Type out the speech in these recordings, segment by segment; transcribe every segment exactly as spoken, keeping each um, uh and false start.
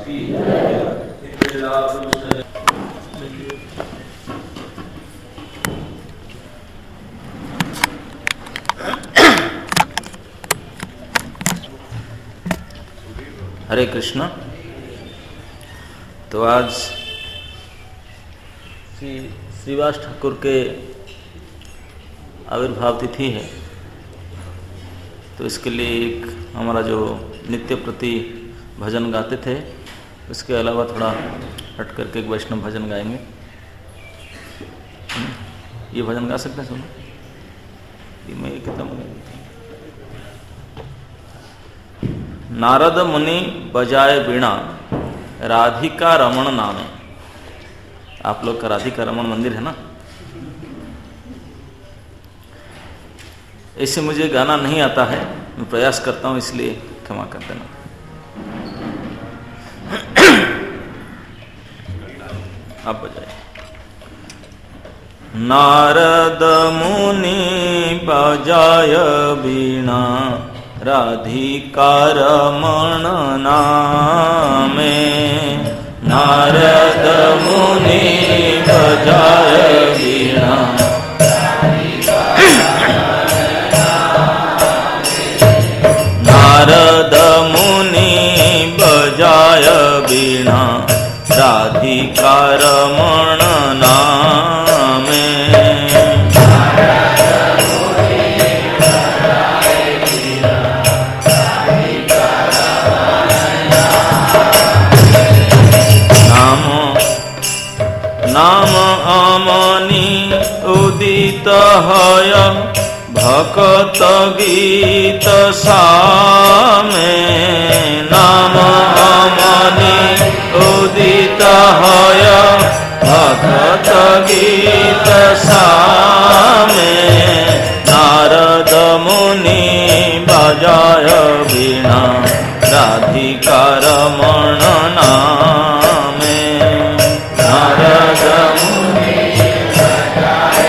हरे कृष्ण। तो आज श्री श्रीवास ठाकुर के आविर्भाव तिथि है, तो इसके लिए एक हमारा जो नित्य प्रति भजन गाते थे, उसके अलावा थोड़ा हट करके एक वैष्णव भजन गाएंगे। ये भजन गा सकते हैं? सुनो, ये मैं कितना नारद मुनि बजाए बीणा राधिका रमण नामे। आप लोग का राधिका रमण मंदिर है ना? ऐसे मुझे गाना नहीं आता है, मैं प्रयास करता हूं, इसलिए क्षमा कर देना। आप बजाए। नारद मुनि बजाय बीणा राधिका रमण नामे। नारद मुनि बजाय बीणा नारद मुनि बजाय बीणा राधिका रमण नामे। नाम अमनि उदित हय भक्त गीत सामे। नाम अमनि उदित हय भक्त गीत सामे। नारद मुनि बजाय बीणा राधिका रमण नामे। नारद मुनि बजाय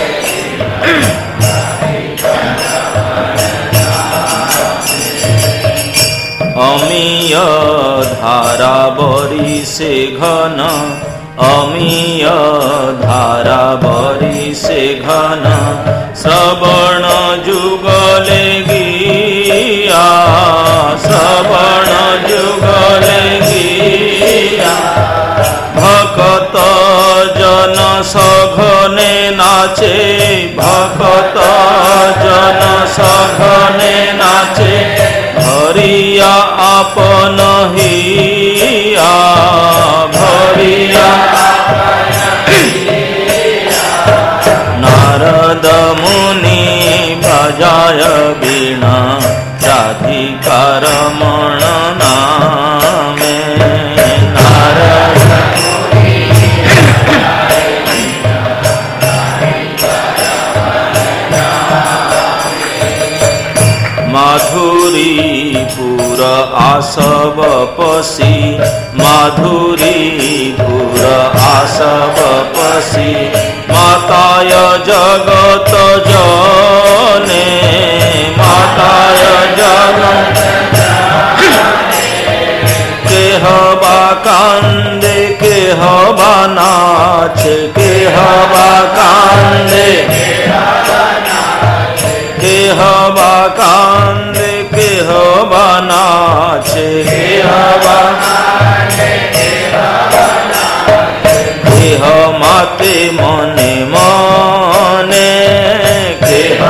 अमीय धारा बरी से घन। अमीय धारा बरी से घन श्रवण जुगले गिया। श्रवण जुगले गिया भक्त जन सघने नाचे। भक्त जन सघने नाचे भरिया आपन हिया। भरिया नारद मुनि बजाय बीणा राधिका रमण नामे। नारद माधुरीपुर आसव पसी। माधुरीपुर आसव पसी माताय जगत जने। माताय जगत केह बा कांदे केह बा नाचे। केह बा कांदे केह बा कांदे केह बा नाचे। केह माते मने मने। केह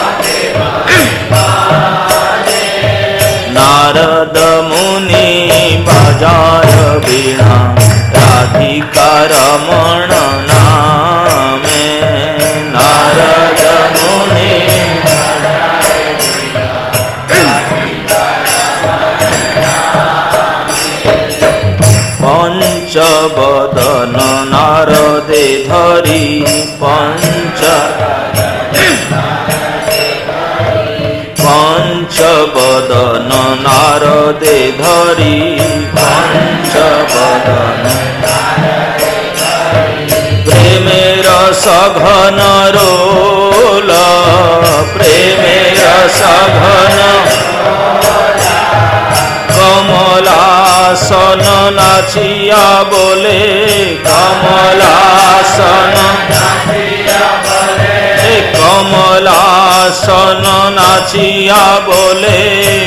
नारद मुनि बजाय बीणा राधिका रमण नामे। नारद मुनि पंचवदन नारदे धरी। पंच पंचवदन नारदे धरी। पंचवदन प्रेमेर सघन रोल। प्रेमेर सघन कमलासन नाचिया बोले कमलासन कमलासन नाचिया बोले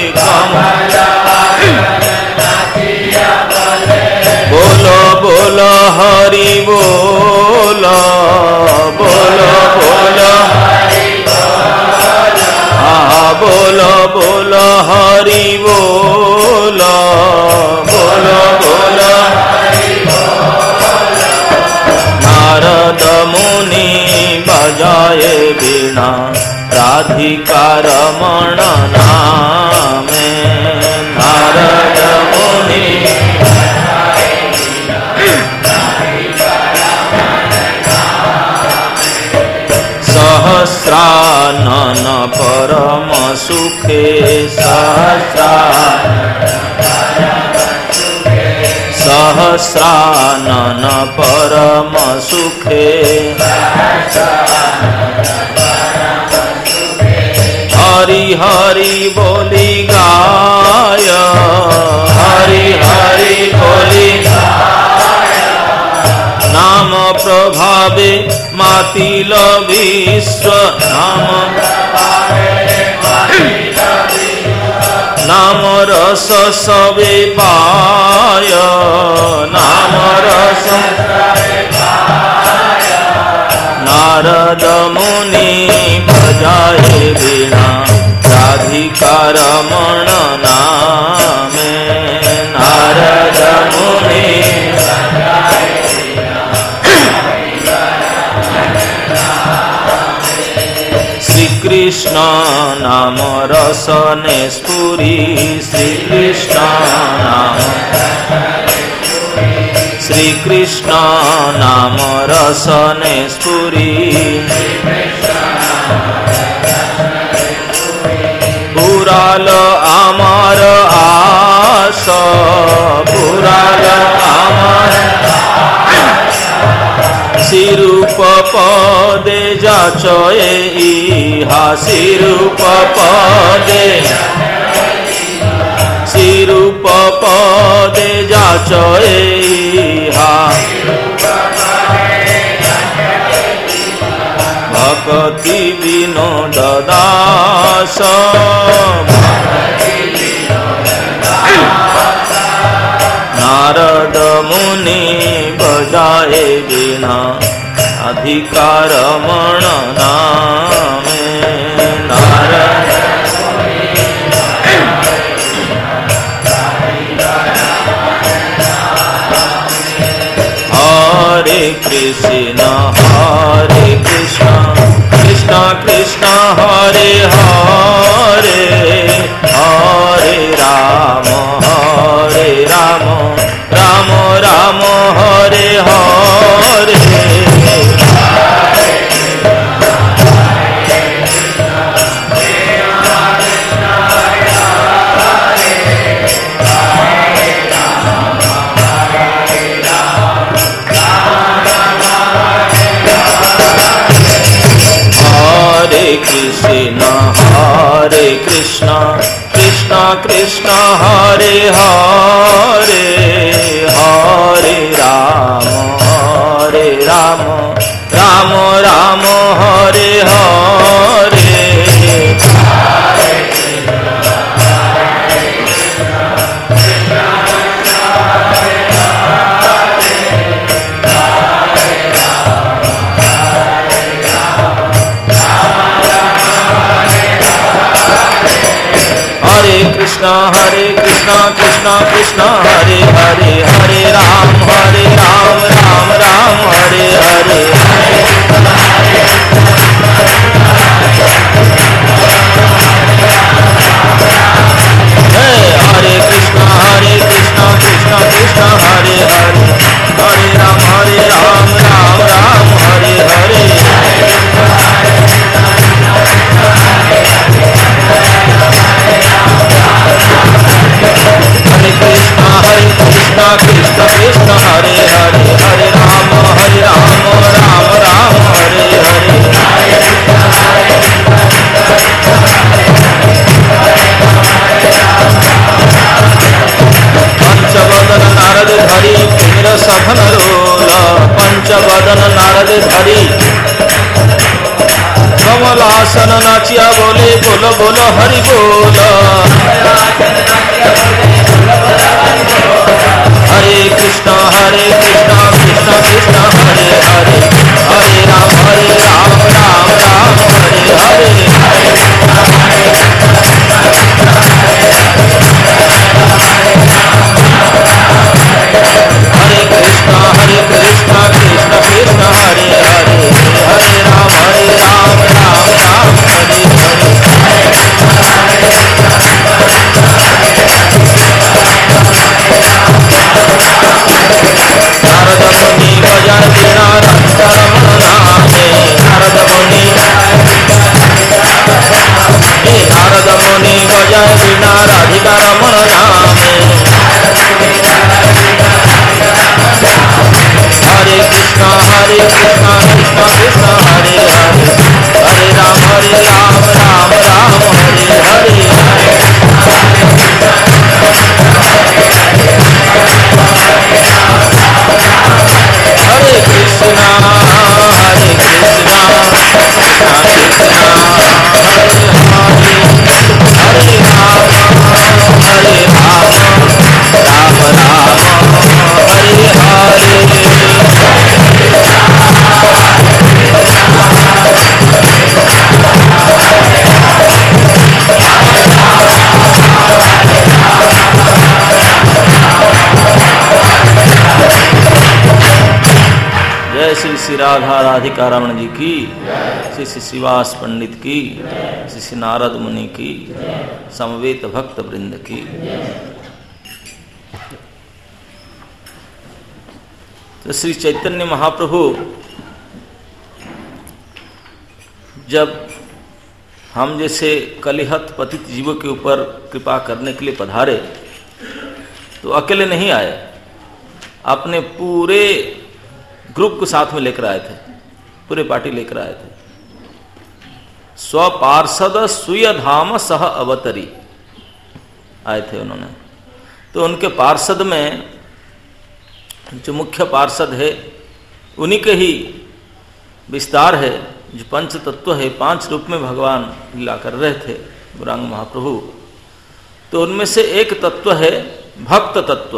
बोलो बोलो हरि बोलो बोलो बोलो हाँ बोलो बोलो हरि बोलो बोलो बोलो नारद मुनि बजाए वीणा राधिका रमण नामे नारद मुनि सहस्रानन परम सुखे सहस्रानन परम सुखे हरि हरि बोली गाय हरि हरि बोली नाम प्रभावे मातिल विश्व नाम नाम रस सबे पाय नाम रस नारद मुनि बजाए वीणा राधिका रमण नामे नारद मुनि श्री कृष्ण नाम रसने स्फुरी श्री कृष्ण नाम श्री कृष्ण नाम रसने स्फुरी पुराल आमार आस पुराल आमार सिरूप पदे जाचये इहा सिरूप पदे सिरूप पदे जाचये इहा भक्ति विनोद दास नारद मुनि बजाए वीणा अधिकार रमण नामे नारद हरे कृष्ण हरे कृष्ण कृष्ण कृष्ण हरे हरे हरे राम हरे राम राम राम हरे हरे हरे कृष्ण हरे कृष्ण कृष्ण कृष्ण हरे हरे हरे राम हरे राम राम राम हरे हरे हरे कृष्ण हरे कृष्ण कृष्ण कृष्ण हरे हरे हरे राम हरे राम राम राम हरे हरे हरे कृष्ण हरे कृष्ण कृष्ण कृष्ण हरे हरे हरे राम हरे राम राम राम हरे हरे हरे कृष्ण हरे कृष्ण कृष्ण कृष्ण हरे हरे हरे राम हरे राम राम मेर सघन रोल पंचवदन नारद धरी कमलासन नाचिया बोले बोलो बोलो हरि बोल हरे कृष्णा हरे कृष्णा कृष्णा कृष्णा हरे हरे हरे राम हरे राम राम राम हरे हरे हरे कृष्णा हरे कृष्णा कृष्णा कृष्णा हरे हरे हरे राम हरे राम राम राम हरे हरे नारद मुनि भजन बिना राधिका रमण नामे नारद मुनि नारद मुनि भजन बिना राधिका रमण नामे हरे कृष्णा हरे कृष्णा कृष्णा कृष्णा हरे हरे हरे राम हरे राम राम राम हरे हरे हरे कृष्णा हरे कृष्णा कृष्णा कृष्णा हरे हरे हरे राम हरे राम राम राम हरे हरे जय श्री श्री राधा राधिका रमण जी की, श्री श्री श्रीवास पंडित की, श्री श्री नारद मुनि की, समवेत भक्त वृंद की। तो श्री चैतन्य महाप्रभु जब हम जैसे कलिहत पतित जीवों के ऊपर कृपा करने के लिए पधारे तो अकेले नहीं आए, अपने पूरे ग्रुप को साथ में लेकर आए थे, पूरे पार्टी लेकर आए थे। स्वपार्षद सुय धाम सह अवतरी आए थे उन्होंने। तो उनके पार्षद में जो मुख्य पार्षद है उन्हीं के ही विस्तार है, जो पंच तत्व है, पांच रूप में भगवान लीला कर रहे थे गौरांग महाप्रभु। तो उनमें से एक तत्व है भक्त तत्व।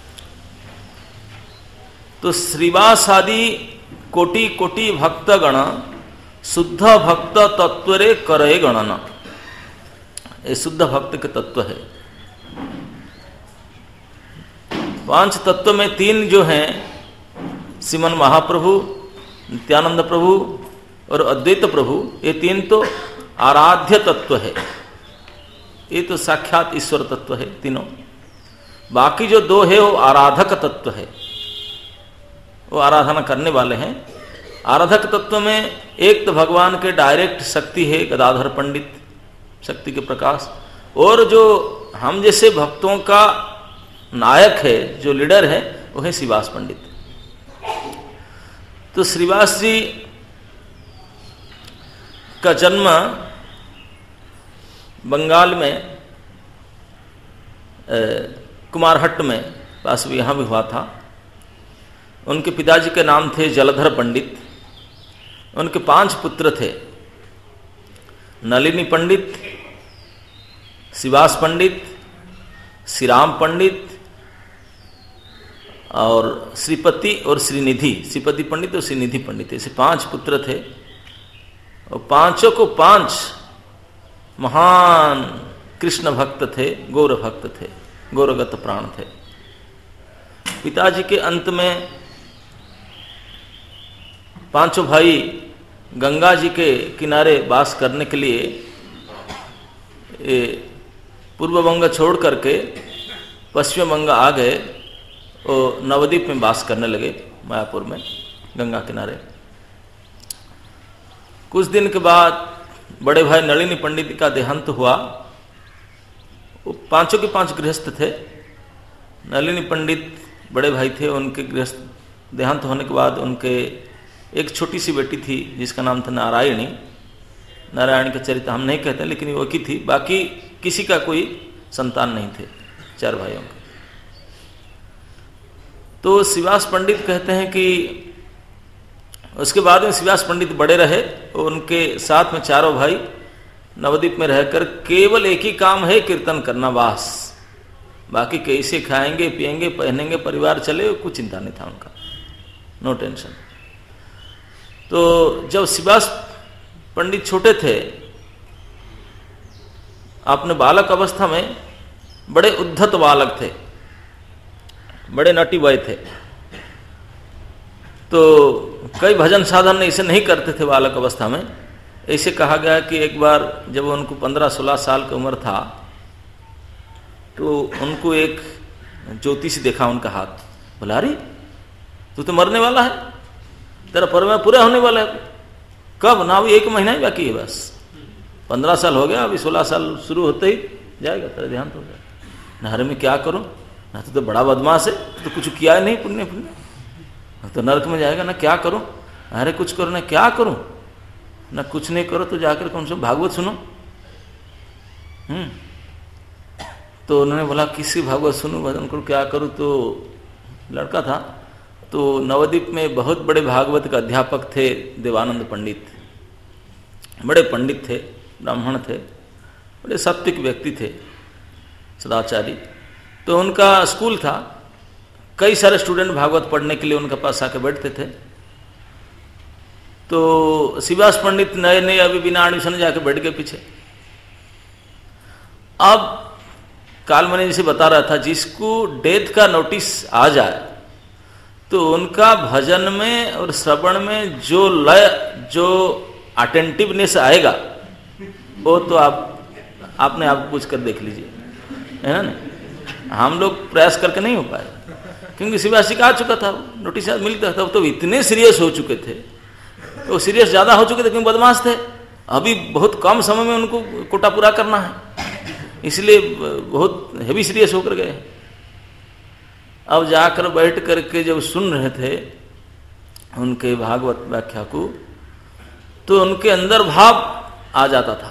तो श्रीवास आदि कोटि कोटि भक्त गण शुद्ध भक्त तत्वरे करे गणना, ये शुद्ध भक्त के तत्व है। पांच तत्व में तीन जो हैं श्रीमन महाप्रभु, नित्यानंद प्रभु और अद्वैत प्रभु, ये तीन तो आराध्य तत्व है, ये तो साक्षात ईश्वर तत्व है तीनों। बाकी जो दो है वो आराधक तत्व है, वो आराधना करने वाले हैं। आराधक तत्व में एक तो भगवान के डायरेक्ट शक्ति है, गदाधर पंडित शक्ति के प्रकाश, और जो हम जैसे भक्तों का नायक है, जो लीडर है, वो है श्रीवास पंडित। तो श्रीवास जी का जन्म बंगाल में कुमारहट्ट में पास भी यहाँ भी हुआ था। उनके पिताजी के नाम थे जलधर पंडित। उनके पांच पुत्र थे, नलिनी पंडित, श्रीवास पंडित, श्रीराम पंडित और श्रीपति और श्रीनिधि। श्रीपति पंडित और श्रीनिधि पंडित, ऐसे पांच पुत्र थे। और पांचों को पांच महान कृष्ण भक्त थे, गौर भक्त थे, गौरगत प्राण थे। पिताजी के अंत में पांचों भाई गंगा जी के किनारे वास करने के लिए पूर्व बंग छोड़ करके पश्चिम बंग आ गए और नवद्वीप में वास करने लगे, मायापुर में गंगा किनारे। कुछ दिन के बाद बड़े भाई नलिनी पंडित का देहांत हुआ। वो पांचों के पांच गृहस्थ थे। नलिनी पंडित बड़े भाई थे, उनके गृहस्थ देहांत होने के बाद उनके एक छोटी सी बेटी थी जिसका नाम था नारायणी। नारायणी का चरित्र हम नहीं कहते, लेकिन वो की थी। बाकी किसी का कोई संतान नहीं थे, चार भाइयों के। तो शिवास पंडित कहते हैं कि उसके बाद में शिवास पंडित बड़े रहे और उनके साथ में चारों भाई नवद्वीप में रहकर केवल एक ही काम है, कीर्तन करना, वास। बाकी कैसे खाएंगे पिएंगे पहनेंगे परिवार चले, कुछ चिंता नहीं था उनका, नो टेंशन। तो जब शिवास पंडित छोटे थे, आपने बालक अवस्था में बड़े उद्धत बालक थे, बड़े नटी बॉय थे। तो कई भजन साधन इसे नहीं करते थे बालक अवस्था में। ऐसे कहा गया कि एक बार जब उनको पंद्रह सोलह साल की उम्र था तो उनको एक ज्योतिषी देखा उनका हाथ, बोला अरे तू तो मरने वाला है, तेरा परमेय पूरा होने वाला है। कब? ना अभी एक महीना ही बाकी है, बस पंद्रह साल हो गया, अभी सोलह साल शुरू होते ही जाएगा, तेरा ध्यान तो हो जाएगा। नहर में क्या करूं, ना तो, तो बड़ा बदमाश है, तो कुछ किया ही नहीं पुण्य पुण्य, तो नरक में जाएगा, ना क्या करूं, अरे कुछ करो ना क्या करूं, ना कुछ नहीं करो तो जाकर कौन सा भागवत सुनो। हम्म तो उन्होंने बोला किसी भागवत सुनो, भजन करो, क्या करूं। तो लड़का था, तो नवद्वीप में बहुत बड़े भागवत के अध्यापक थे देवानंद पंडित, बड़े पंडित थे, ब्राह्मण थे, बड़े सात्विक व्यक्ति थे, सदाचारी। तो उनका स्कूल था, कई सारे स्टूडेंट भागवत पढ़ने के लिए उनके पास आके बैठते थे। तो शिवास पंडित नए नए अभी बिना एडमिशन जाके बैठ गए पीछे। अब कालमणि जी से बता रहा था, जिसको डेथ का नोटिस आ जाए तो उनका भजन में और श्रवण में जो लय, जो अटेंटिवनेस आएगा, वो तो आप आपने आप पूछ कर देख लीजिए, है ना। हम लोग प्रयास करके नहीं हो पाए, क्योंकि शिवास जी का आ चुका था, नोटिस मिलता था, तो इतने सीरियस हो चुके थे, तो सीरियस ज्यादा हो चुके थे क्योंकि बदमाश थे। अभी बहुत कम समय में उनको कोटा पूरा करना है, इसलिए बहुत हेवी सीरियस होकर गए। अब जाकर बैठ करके जब सुन रहे थे उनके भागवत व्याख्या को, तो उनके अंदर भाव आ जाता था,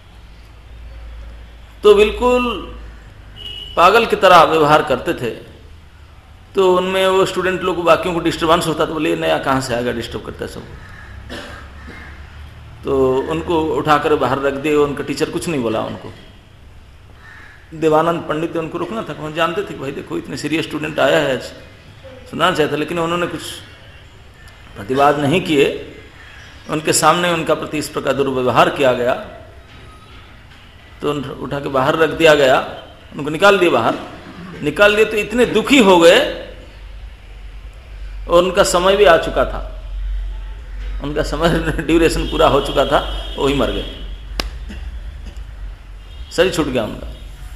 तो बिल्कुल पागल की तरह व्यवहार करते थे। तो उनमें वो स्टूडेंट लोग बाकियों को डिस्टर्बेंस होता, तो बोले नया कहाँ से आएगा, डिस्टर्ब करता है सब। तो उनको उठाकर बाहर रख दिए, उनका टीचर कुछ नहीं बोला उनको। देवानंद पंडित उनको रुकना था, हम जानते थे कि भाई देखो इतने सीरियस स्टूडेंट आया है, सुनना चाहता, लेकिन उन्होंने कुछ प्रतिवाद नहीं किए। उनके सामने उनका प्रति इस प्रकार दुर्व्यवहार किया गया, तो उठा के बाहर रख दिया गया, उनको निकाल दिए बाहर। निकाल दिए तो इतने दुखी हो गए, और उनका समय भी आ चुका था, उनका समय ड्यूरेशन पूरा हो चुका था, वही मर गए, शरीर छूट गया उनका।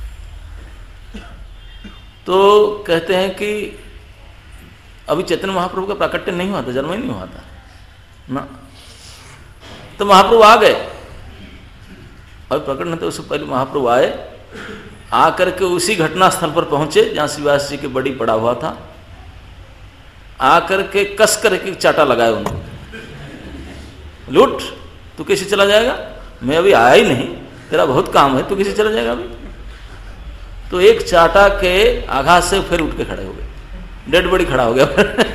तो कहते हैं कि अभी चैतन्य महाप्रभु का प्राकट्य नहीं हुआ था, जन्म ही नहीं हुआ था ना, तो महाप्रभु आ गए। अभी प्रकट नहीं था, उससे पहले महाप्रभु आए, आकर के उसी घटना स्थल पर पहुंचे जहां शिवास जी की बड़ी पड़ा हुआ था। आकर के कस करके चाटा लगाया उनको, लूट, तू कैसे चला जाएगा, मैं अभी आया ही नहीं, तेरा बहुत काम है, तू कैसे चला जाएगा अभी। तो एक चाटा के आघात से फिर उठ के खड़े हो गए, डेड बॉडी खड़ा हो गया।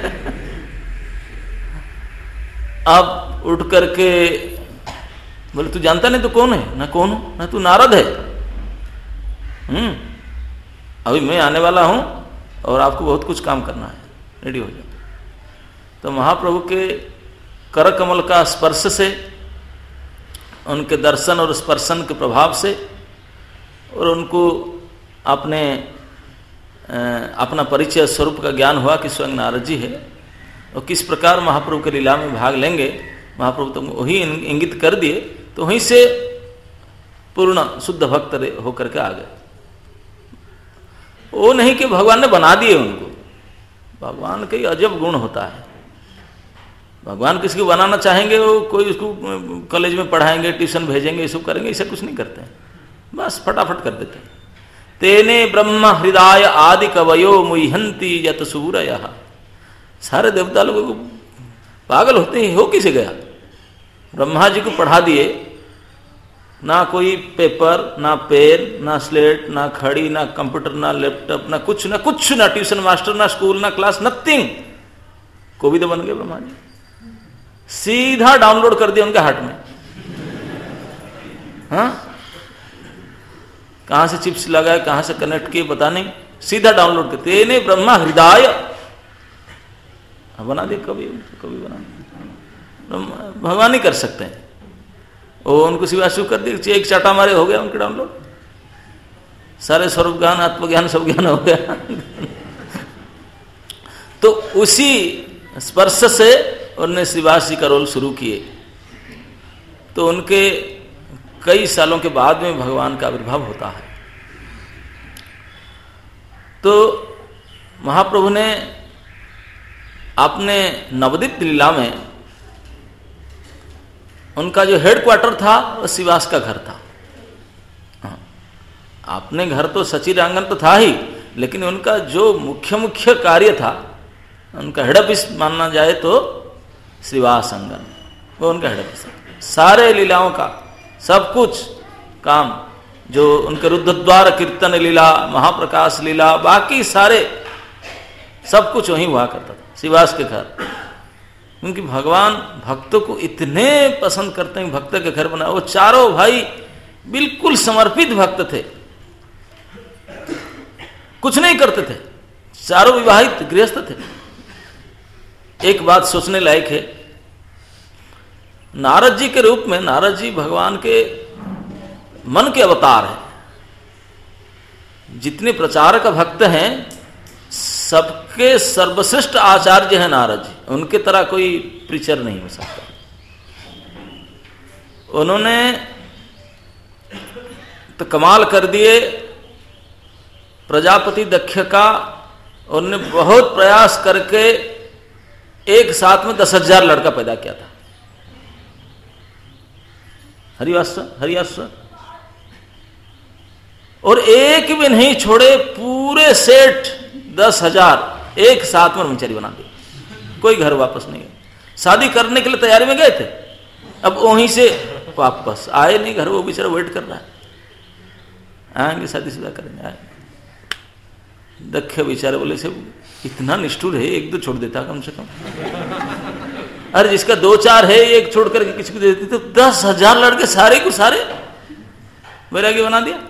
अब उठ करके बोले तू जानता नहीं तो कौन है, ना कौन हूं, ना तू नारद है, हम्म अभी मैं आने वाला हूं और आपको बहुत कुछ काम करना है, रेडी हो जाओ। तो महाप्रभु के कर कमल का स्पर्श से, उनके दर्शन और स्पर्शन के प्रभाव से, और उनको अपने अपना परिचय स्वरूप का ज्ञान हुआ कि स्वयं नारद जी है, और किस प्रकार महाप्रभु के लीला में भाग लेंगे, महाप्रभु तो वही इंगित कर दिए। तो वहीं से पूर्ण शुद्ध भक्त होकर के आ गए। वो नहीं कि भगवान ने बना दिए उनको, भगवान का अजब गुण होता है। भगवान किसी को बनाना चाहेंगे, वो कोई उसको कॉलेज में पढ़ाएंगे, ट्यूशन भेजेंगे, ये सब करेंगे, ऐसा कुछ नहीं करते हैं, बस फटाफट कर देते हैं। तेने ब्रह्म हृदय आदि कवयो मुह्यंती यत सूरयः। सारे देवता लोगों को पागल होते हैं, हो किसे गया, ब्रह्मा जी को पढ़ा दिए, ना कोई पेपर, ना पेन, ना स्लेट, ना खड़ी, ना कंप्यूटर, ना लैपटॉप, ना कुछ ना कुछ, ना ट्यूशन मास्टर, ना स्कूल, ना क्लास, नथिंग। कोविद बन गए ब्रह्मा जी, सीधा डाउनलोड कर दिया उनके हार्ट में। हाँ, कहां से चिप्स लगाए, कहां से कनेक्ट किए पता नहीं, सीधा डाउनलोड करते। तेने ब्रह्मा हृदय बना दे, कभी कभी बना, भगवान ही कर सकते हैं। वो उनको सिवा शुरू कर दिया, एक चाटा मारे हो गया उनके डाउनलोड, सारे स्वरूप ज्ञान, आत्मज्ञान, सब ज्ञान हो गया। तो उसी स्पर्श से उन्होंने श्रीवास जी का रोल शुरू किए। तो उनके कई सालों के बाद में भगवान का आविर्भाव होता है। तो महाप्रभु ने अपने नवदीप लीला में उनका जो हेडक्वार्टर था वो श्रीवास का घर था। हाँ, अपने घर तो सचिव आंगन तो था ही, लेकिन उनका जो मुख्य मुख्य कार्य था, उनका हेड ऑफिस मानना जाए तो श्रीवास आंगन, वो उनका हेड ऑफिस था। सारे लीलाओं का सब कुछ काम, जो उनके रुद्रद्वार कीर्तन लीला, महाप्रकाश लीला, बाकी सारे सब कुछ वहीं हुआ करता था श्रीवास के घर। क्योंकि भगवान भक्तों को इतने पसंद करते हैं, भक्त के घर बना। वो चारों भाई बिल्कुल समर्पित भक्त थे, कुछ नहीं करते थे, चारों विवाहित गृहस्थ थे। एक बात सोचने लायक है, नारद जी के रूप में, नारद जी भगवान के मन के अवतार हैं। जितने प्रचारक भक्त हैं सबके सर्वश्रेष्ठ आचार्य हैं नारद जी, उनके तरह कोई प्रीचर नहीं हो सकता। उन्होंने तो कमाल कर दिए। प्रजापति दक्ष का उन्होंने बहुत प्रयास करके एक साथ में दस हजार लड़का पैदा किया था। हरिवास हरिवास और एक भी नहीं छोड़े, पूरे सेठ दस हजार एक साथ में ब्रह्मचारी बना दिए, कोई घर वापस नहीं गए। शादी करने के लिए तैयारी में गए थे, अब वहीं से वापस आए नहीं घर, वो बेचारा वेट कर रहा है, आएंगे शादी शुदा करेंगे, आए। दक्ष बेचारे बोले से इतना निष्ठुर है, एक दो छोड़ देता कम से कम। अरे जिसका दो चार है एक छोड़ करके किसी को दे देती, तो दस हजार लड़के सारे को सारे वैरागी बना दिया।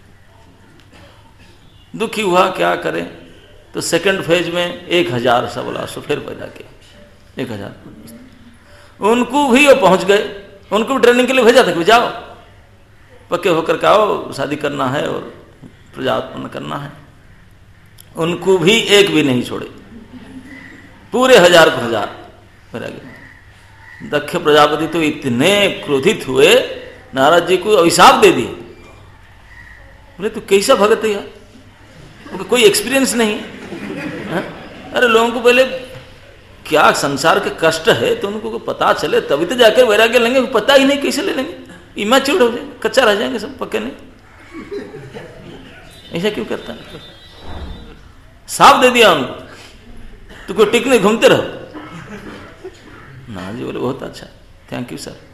दुखी हुआ, क्या करें। तो सेकंड फेज में एक हजार सा बोला, सो फिर पैदा किया एक हजार। उनको भी वो पहुंच गए, उनको भी ट्रेनिंग के लिए भेजा था कि जाओ पक्के होकर के आओ, शादी करना है और प्रजा उत्पन्न करना है। उनको भी एक भी नहीं छोड़े, पूरे हजार को हजार वैरागी। दक्ष प्रजापति तो इतने क्रोधित हुए, नारद जी को अभिशाप दे दिए। बोले तू कैसा भगत है यार, कोई एक्सपीरियंस नहीं है। अरे लोगों को पहले क्या संसार के कष्ट है तो उनको पता चले तभी तो जाकर वैराग्य लेंगे, पता ही नहीं कैसे ले लेंगे, इमेच्योर हो जाएंगे, कच्चा रह जाएंगे सब, पक्के नहीं। ऐसा क्यों करता है, साफ दे दिया उनको, तो कोई टिक नहीं, घूमते रहो। नारद जी बोले बहुत अच्छा, थैंक यू सर।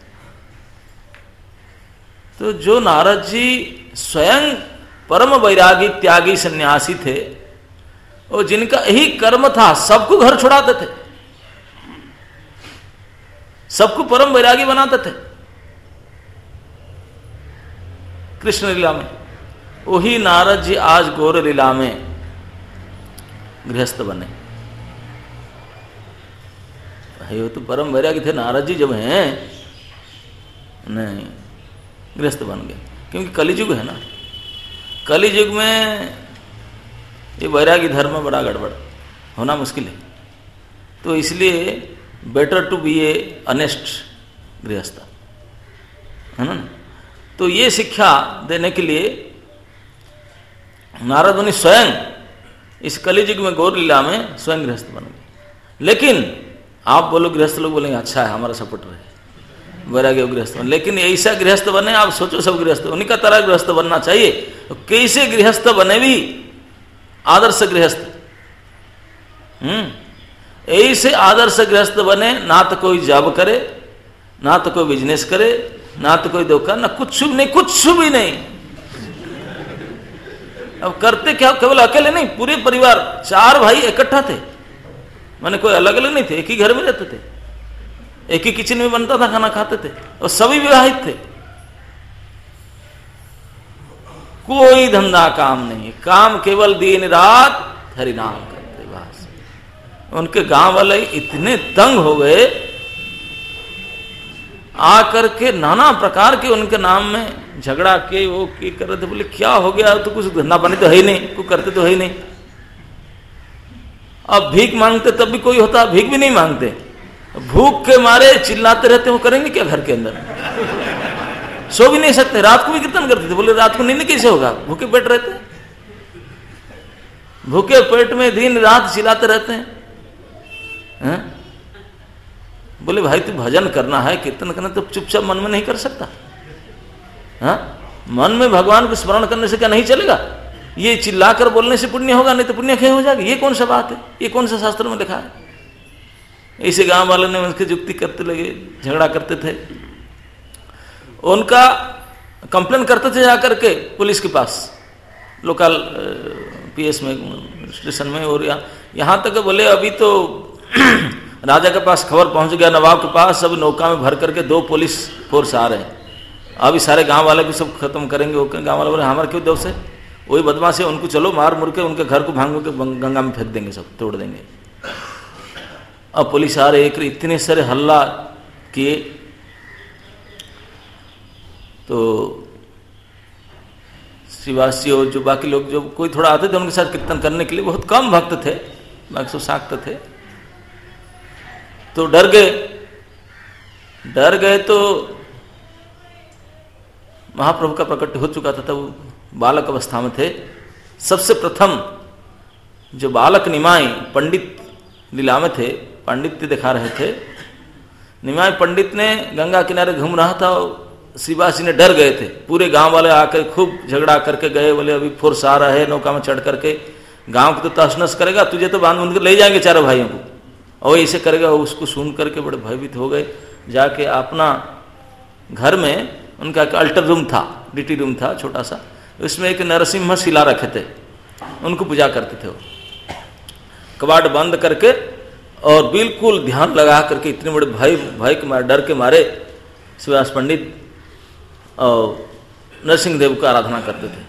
तो जो नारद जी स्वयं परम वैरागी त्यागी सन्यासी थे, और जिनका यही कर्म था, सबको घर छुड़ाते थे, सबको परम वैरागी बनाते थे। कृष्ण लीला में वही नारद जी आज गौर लीला में गृहस्थ बने। वो तो परम वैरागी थे नारद जी, जब हैं नहीं गृहस्थ बन गए। क्योंकि कलियुग है ना, कलियुग में ये वैरागी धर्म में बड़ा गड़बड़ होना मुश्किल है। तो इसलिए better to be a honest गृहस्थ, है ना। तो ये शिक्षा देने के लिए नारद मुनि स्वयं इस कलियुग में गौर लीला में स्वयं गृहस्थ बन गए। लेकिन आप बोलो, गृहस्थ लोग बोलेंगे अच्छा है हमारा सपोर्टर है, वैराग्य गृहस्थ बन। लेकिन ऐसा गृहस्थ बने, आप सोचो सब गृहस्थ उन्हीं का तरह गृहस्थ बनना चाहिए। तो कैसे गृहस्थ बने भी आदर्श गृहस्थ, हम्म ऐसे आदर्श गृहस्थ बने, ना तो कोई जॉब करे, ना तो कोई बिजनेस करे, ना तो कोई धोखा, ना कुछ भी नहीं, कुछ भी नहीं। अब करते क्या, केवल अकेले नहीं, पूरे परिवार, चार भाई इकट्ठा थे, माने कोई अलग अलग नहीं थे, एक ही घर में रहते थे, एक ही किचन में बनता था, खाना खाते थे, और सभी विवाहित थे। कोई धंधा काम नहीं, काम केवल दिन रात हरिनाम करते बस। उनके गांव वाले इतने तंग हो गए, आकर के नाना प्रकार के उनके नाम में झगड़ा के वो की कर रहे थे। बोले क्या हो गया, तो कुछ धंधा पानी तो है ही नहीं, कुछ करते तो है ही नहीं। अब भीख मांगते तब भी कोई होता, भीख भी नहीं मांगते, भूख के मारे चिल्लाते रहते। वो करेंगे क्या घर के अंदर, सो भी नहीं सकते। रात को भी कीर्तन करते थे, बोले रात को नींद कैसे होगा, भूखे पेट रहते हैं, भूखे पेट में दिन रात चिल्लाते रहते हैं, हैं? बोले भाई तू भजन करना है, कीर्तन करना, तो चुपचाप मन में नहीं कर सकता? हाँ, मन में भगवान को स्मरण करने से क्या नहीं चलेगा? ये चिल्लाकर बोलने से पुण्य होगा, नहीं तो पुण्य क्षय हो जाएगी। ये कौन सा बात है, ये कौन सा शास्त्र में लिखा है? ऐसे गांव वाले ने उसकी जुक्ति करते लगे, झगड़ा करते थे। उनका कंप्लेन करते थे जाकर के पुलिस के पास, लोकल पीएस में, स्टेशन में। और यहाँ यहाँ तक बोले अभी तो राजा के पास खबर पहुंच गया, नवाब के पास, सब नौका में भर करके दो पुलिस फोर्स आ रहे हैं, अभी सारे गांव वाले भी सब खत्म करेंगे। वो गांव वाले बोले हमारे क्यों दोस्त है, वही बदमाश है, उनको चलो मार मुर के उनके घर को भांग के गंगा में फेंक देंगे, सब तोड़ देंगे। अब पुलिस आ रहे, एक इतने सारे हल्ला किए, तो शिवासी और जो बाकी लोग जो कोई थोड़ा आते थे उनके साथ कीर्तन करने के लिए, बहुत कम भक्त थे, बाकी सब शाक्त थे, तो डर गए। डर गए तो महाप्रभु का प्रकट हो चुका था, तब बालक अवस्था में थे। सबसे प्रथम जो बालक निमाई पंडित लीला में थे, पांडित्य दिखा रहे थे, निमाई पंडित ने गंगा किनारे घूम रहा था, शिवासी ने डर गए थे। पूरे गांव वाले आकर खूब झगड़ा करके गए, बोले अभी फोर्स आ रहा है, नौका में चढ़ करके गांव को तो तहस-नहस करेगा, तुझे तो बांध बांध कर ले जाएंगे चारों भाइयों को, और ऐसे करेगा। उसको सुन करके बड़े भयभीत हो गए। जाके अपना घर में उनका एक अल्टर रूम था, डीटी रूम था छोटा सा, उसमें एक नरसिम्हा शिला रखे थे, उनको पूजा करते थे। वो कबाड़ बंद करके और बिल्कुल ध्यान लगा करके, इतने बड़े भय भय के मारे, डर के मारे शिवास पंडित और नरसिंह देव को आराधना करते थे,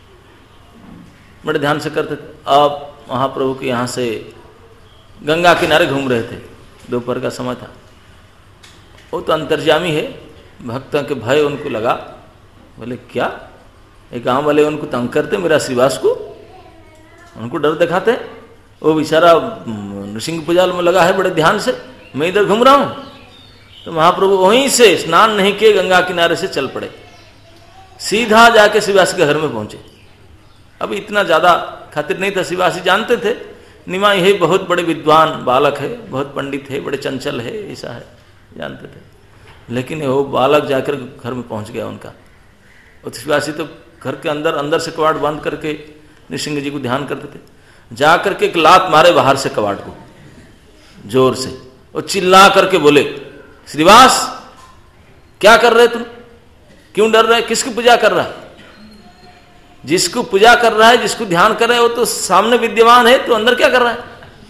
बड़े ध्यान से करते थे। अब महाप्रभु के यहाँ से गंगा किनारे घूम रहे थे, दोपहर का समय था। वो तो अंतर्यामी है, भक्तों के भय उनको लगा। बोले क्या, एक गांव वाले उनको तंग करते मेरा श्रीवास को, उनको डर दिखाते। वो बेचारा नृसिंह पूजा में लगा है बड़े ध्यान से, मैं इधर घूम रहा हूँ। तो महाप्रभु वहीं से स्नान नहीं किए, गंगा किनारे से चल पड़े, सीधा जाके शिवासी के घर में पहुंचे। अब इतना ज्यादा खातिर नहीं था, शिवासी जानते थे निमाई है, बहुत बड़े विद्वान बालक है, बहुत पंडित है, बड़े चंचल है, ऐसा है, जानते थे। लेकिन वो बालक जाकर घर में पहुंच गया उनका। और शिवासी तो घर के अंदर अंदर से कबाड़ बंद करके नृसिंह जी को ध्यान करते थे। जाकर के एक लात मारे बाहर से कबाड़ को जोर से, और चिल्ला करके बोले श्रीवास क्या कर रहे तुम, क्यों डर रहे, किसकी पूजा कर रहा है? जिसको पूजा कर रहा है, जिसको ध्यान कर रहा है, वो तो सामने विद्यमान है, तो अंदर क्या कर रहा है?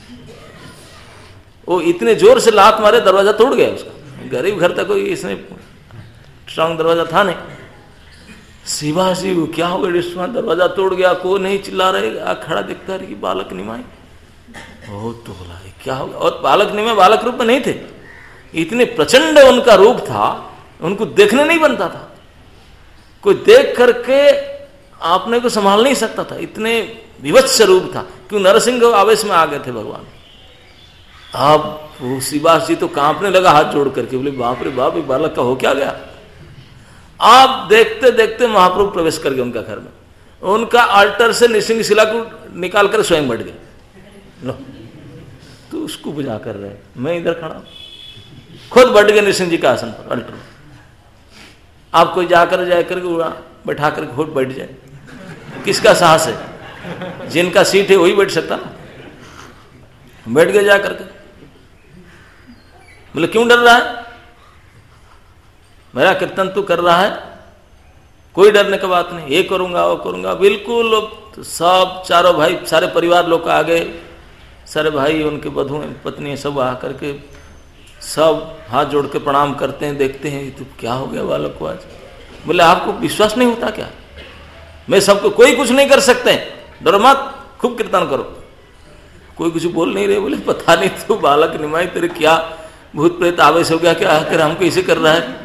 वो इतने जोर से लात मारे दरवाजा तोड़ गया उसका। गरीब घर तक कोई इसमें स्ट्रांग दरवाजा था नहीं। शिवासी को क्या हो गया, दरवाजा तोड़ गया, कोई नहीं चिल्ला रहे, आ खड़ा दिखता है कि बालक निमाई। ओ तो बोला क्या हो गया। और बालक निमाई बालक रूप में नहीं थे, इतने प्रचंड उनका रूप था, उनको देखने नहीं बनता था, कोई देख करके आपने को संभाल नहीं सकता था, इतने विवत्स रूप था। क्यों, नरसिंह आवेश में आ गए थे भगवान। अब वो शिवास जी तो कांपने लगा हाथ जोड़ करके, बोले बाप रे बाप, बालक का हो क्या गया। आप देखते देखते महाप्रभु प्रवेश कर गए उनका घर में, उनका अल्टर से नृसिंह शिला को निकाल कर स्वयं बैठ गए। लो तो उसको बुझा कर रहे, मैं इधर खड़ा, खुद बैठ गए नृसिंह जी का आसन पर अल्टर में। आप कोई जाकर जाकर बैठा कर खुद बैठ जाए, किसका साहस है? जिनका सीट है वही बैठ सकता ना। बैठ गए जाकर के। बोले क्यों डर रहा है? मेरा कीर्तन तू कर रहा है, कोई डरने की बात नहीं, ये करूंगा वो करूंगा, बिल्कुल। तो सब चारों भाई, सारे परिवार लोग आ गए, सारे भाई, उनके बधू पत्नी सब आ करके सब हाथ जोड़ के प्रणाम करते हैं, देखते हैं तो क्या हो गया बालक को आज। बोले आपको विश्वास नहीं होता क्या, मैं सबको, कोई कुछ नहीं कर सकते, डरो मत, खूब कीर्तन करो। कोई कुछ बोल नहीं रहे। बोले पता नहीं तू बालक निमाई, तेरे क्या भूत प्रेत आवेश हो गया क्या, आकर हमको इसे कर रहा है।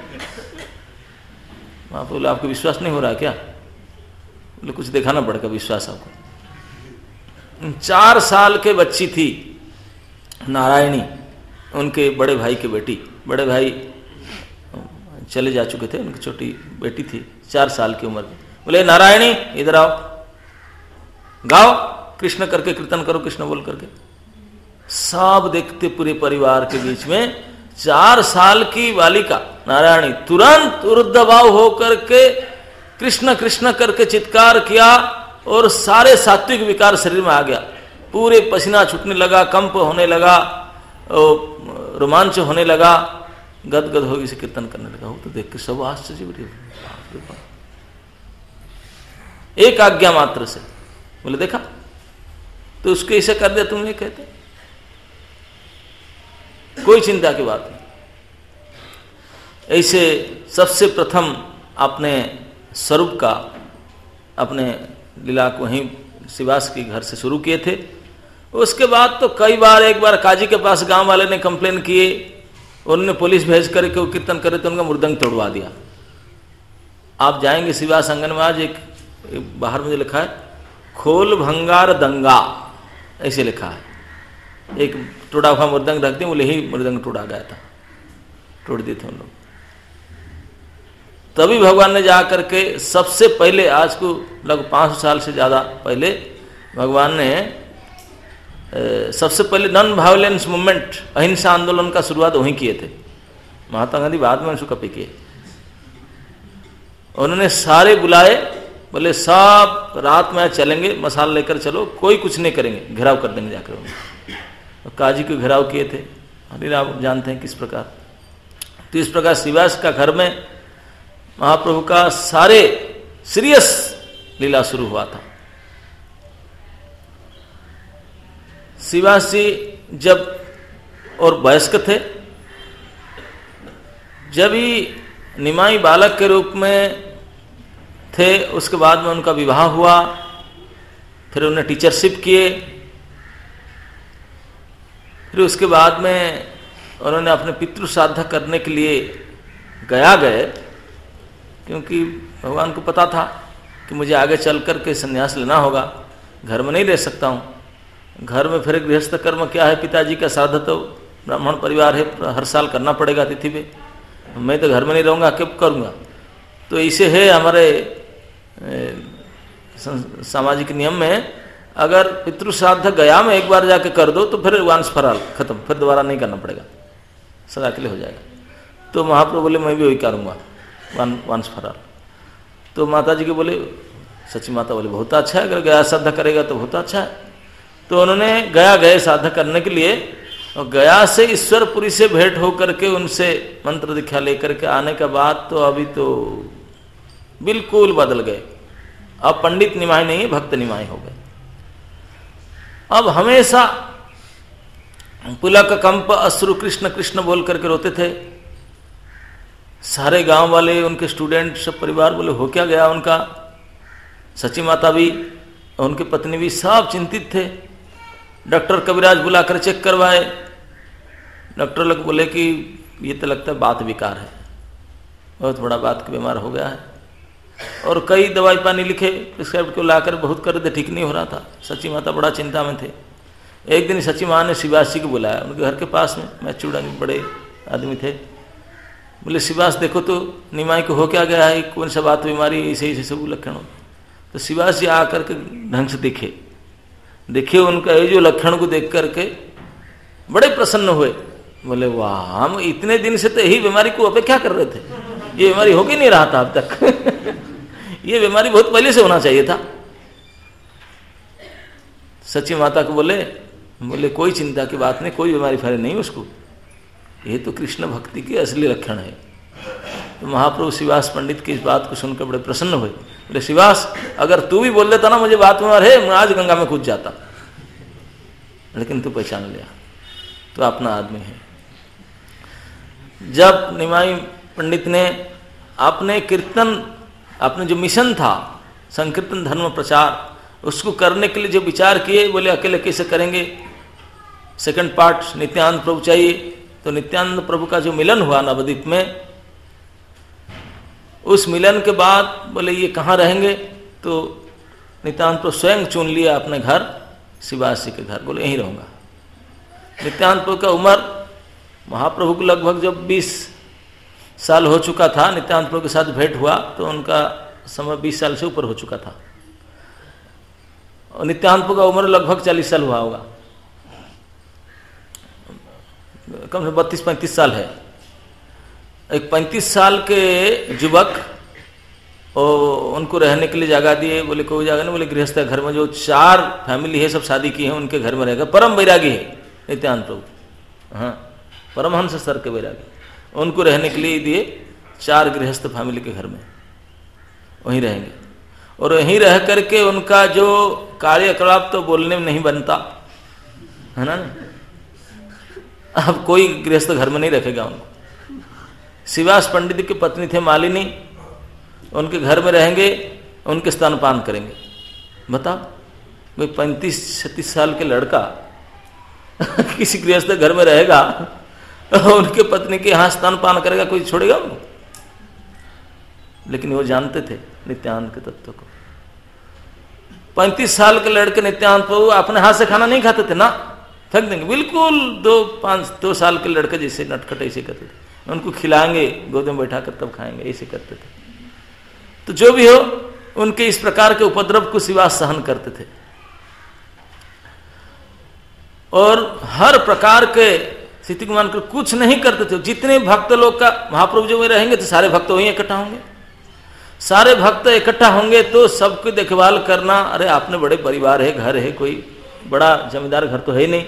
वहां बोले आपको विश्वास नहीं हो रहा क्या? बोले कुछ दिखाना पड़ेगा विश्वास आपको। चार साल के बच्ची थी नारायणी, उनके बड़े भाई की बेटी। बड़े भाई चले जा चुके थे, उनकी छोटी बेटी थी चार साल की उम्र की। बोले नारायणी इधर आओ, गाओ, कृष्ण करके कीर्तन करो, कृष्ण बोल करके। सब देखते पूरे परिवार के बीच में चार साल की बालिका नारायणी तुरंत ऊर्ध्वभाव होकर के कृष्ण कृष्ण करके चित्कार किया और सारे सात्विक विकार शरीर में आ गया। पूरे पसीना छूटने लगा, कंप होने लगा, रोमांच होने लगा, गदगद होगी से कीर्तन करने लगा। वो तो देख के सब आश्चर्य, एक आज्ञा मात्र से। बोले देखा तो उसके ऐसे कर दिया, तुम नहीं कहते, कोई चिंता की बात नहीं। ऐसे सबसे प्रथम अपने स्वरूप का, अपने लीला को वहीं शिवास के घर से शुरू किए थे। उसके बाद तो कई बार, एक बार काजी के पास गांव वाले ने कंप्लेन किए, उन्होंने पुलिस भेज करके वो कीर्तन करे तो उनका मृदंग तोड़वा दिया। आप जाएंगे शिवास आंगन में, आज एक, एक बाहर में जो लिखा है खोल भंगार दंगा, ऐसे लिखा है। एक टूटा हुआ मृदंग रख दिया, बोले ही मृदंग टूटा गया था, तोड़ दिए थे उन लोग। तभी भगवान ने जाकर के सबसे पहले, आज को लगभग पाँच सौ साल से ज़्यादा पहले, भगवान ने सबसे पहले नॉन वायलेंस मूवमेंट, अहिंसा आंदोलन का शुरुआत वहीं किए थे। महात्मा गांधी बाद में उसको कपी किए। उन्होंने सारे बुलाए, बोले सब रात में चलेंगे, मसाला लेकर चलो, कोई कुछ नहीं करेंगे, घेराव कर देंगे जाकर। उन्हें काजी को घेराव किए थे, हरिराम आप जानते हैं किस प्रकार। तो इस प्रकार शिवास का घर में महाप्रभु का सारे सीरियस लीला शुरू हुआ था। शिवास जी जब और वयस्क थे, जब ही निमाई बालक के रूप में थे, उसके बाद में उनका विवाह हुआ, फिर उन्हें टीचरशिप किए, फिर उसके बाद में उन्होंने अपने पितृ श्राद्ध करने के लिए गया गए, क्योंकि भगवान को पता था कि मुझे आगे चल कर के संन्यास लेना होगा, घर में नहीं रह सकता हूँ। घर में फिर गृहस्थ कर्म क्या है, पिताजी का श्राद्ध तो ब्राह्मण परिवार है, हर साल करना पड़ेगा तिथि पे, मैं तो घर में नहीं रहूँगा, कब करूँगा। तो इसे है हमारे सामाजिक नियम में, अगर पितृ श्राद्ध गया में एक बार जाके कर दो तो फिर वंश फराल खत्म, फिर दोबारा नहीं करना पड़ेगा, सदा के लिए हो जाएगा। तो महाप्रभु बोले मैं भी वही करूँगा, वंश फराल। तो माता जी के बोले, सची माता बोले बहुत अच्छा है, अगर गया श्राद्ध करेगा तो बहुत अच्छा है। तो उन्होंने गया गए श्राद्ध करने के लिए, और गया से ईश्वरपुरी से भेंट होकर के उनसे मंत्र दीक्षा लेकर के आने के बाद तो अभी तो बिल्कुल बदल गए। अब पंडित निमाई नहीं, भक्त निमाई हो गए। अब हमेशा पुलक कंप अश्रु कृष्ण कृष्ण बोल करके रोते थे। सारे गांव वाले, उनके स्टूडेंट, सब परिवार बोले हो क्या गया उनका। सची माता भी, उनकी पत्नी भी, सब चिंतित थे। डॉक्टर कविराज बुलाकर चेक करवाए, डॉक्टर लोग बोले कि ये तो लगता है बात विकार है, बहुत बड़ा बात का बीमार हो गया है। और कई दवाई पानी लिखे, प्रिस्क्राइब को लाकर बहुत कर दे, ठीक नहीं हो रहा था। सची माता बड़ा चिंता में थे। एक दिन सची माँ ने शिवास जी को बुलाया उनके घर के पास में, मैं चूड़ानी बड़े आदमी थे। बोले शिवास देखो तो निमाई को हो क्या गया है, कौन सा बात बीमारी, ऐसे ऐसे सब लक्षण हो। तो शिवास जी आकर के ढंग से देखे देखिए उनका ये जो लक्षण को देख करके बड़े प्रसन्न हुए। बोले वाह, हम इतने दिन से तो यही बीमारी को अपेक्षा कर रहे थे, ये बीमारी हो ही नहीं रहा था अब तक ये बीमारी बहुत पहले से होना चाहिए था। सची माता को बोले बोले कोई चिंता की बात नहीं, कोई बीमारी फैले नहीं उसको, ये तो कृष्ण भक्ति के असली लक्षण है। तो महाप्रभु शिवास पंडित की इस बात को सुनकर बड़े प्रसन्न हुए। बोले शिवास, अगर तू भी बोल देता ना मुझे बात में अरे मैं आज गंगा में कूद जाता, लेकिन तू पहचान लिया, तो अपना आदमी है। जब निमाई पंडित ने अपने कीर्तन, अपने जो मिशन था संकीर्तन धर्म प्रचार, उसको करने के लिए जो विचार किए, बोले अकेले कैसे करेंगे, सेकंड पार्ट नित्यानंद प्रभु चाहिए। तो नित्यानंद प्रभु का जो मिलन हुआ नवद्वीप में, उस मिलन के बाद बोले ये कहाँ रहेंगे, तो नित्यानंद प्रभु स्वयं चुन लिया अपने घर, शिवास जी के घर, बोले यहीं रहूँगा। नित्यानंद प्रभु का उम्र महाप्रभु को लगभग जब बीस साल हो चुका था, नित्यानंद प्रभु के साथ भेंट हुआ तो उनका समय बीस साल से ऊपर हो चुका था, और नित्यानंद प्रभु का उम्र लगभग चालीस साल हुआ होगा, कम से बत्तीस पैंतीस साल है। एक पैंतीस साल के युवक, और उनको रहने के लिए जगह दिए, बोले कोई जगह नहीं, बोले गृहस्थ घर में जो चार फैमिली है सब शादी की है उनके घर में रहेगा। परम वैरागी है नित्यानंद प्रभु, हाँ परमहंस स्तर के वैरागी, उनको रहने के लिए दिए चार गृहस्थ फैमिली के घर में, वहीं रहेंगे। और वहीं रह करके उनका जो कार्यकलाप तो बोलने में नहीं बनता है ना, अब कोई गृहस्थ घर में नहीं रखेगा उनको। शिवास पंडित की पत्नी थे मालिनी, उनके घर में रहेंगे, उनके स्तनपान करेंगे। बताओ भाई पैंतीस छत्तीस साल के लड़का किसी गृहस्थ घर में रहेगा, उनके पत्नी के यहाँ स्तनपान करेगा, कोई छोड़ेगा उनको? लेकिन वो जानते थे नित्यानंद के तत्व को। पैंतीस साल के लड़के नित्यानंद प्रभु अपने हाथ से खाना नहीं खाते थे ना, फेंक देंगे, बिल्कुल दो पांच दो साल के लड़के जैसे नटखट ऐसे करते थे, उनको खिलाएंगे गोद में बैठा कर तब खाएंगे, ऐसे करते थे। तो जो भी हो, उनके इस प्रकार के उपद्रव को शिवास सहन करते थे, और हर प्रकार के स्थिति को मानकर कुछ नहीं करते थे। जितने भक्त लोग का महाप्रभु जो में रहेंगे तो सारे भक्त वहीं इकट्ठा होंगे, सारे भक्त इकट्ठा होंगे तो सबकी देखभाल करना। अरे आपने बड़े परिवार है, घर है, कोई बड़ा जमींदार घर तो है नहीं।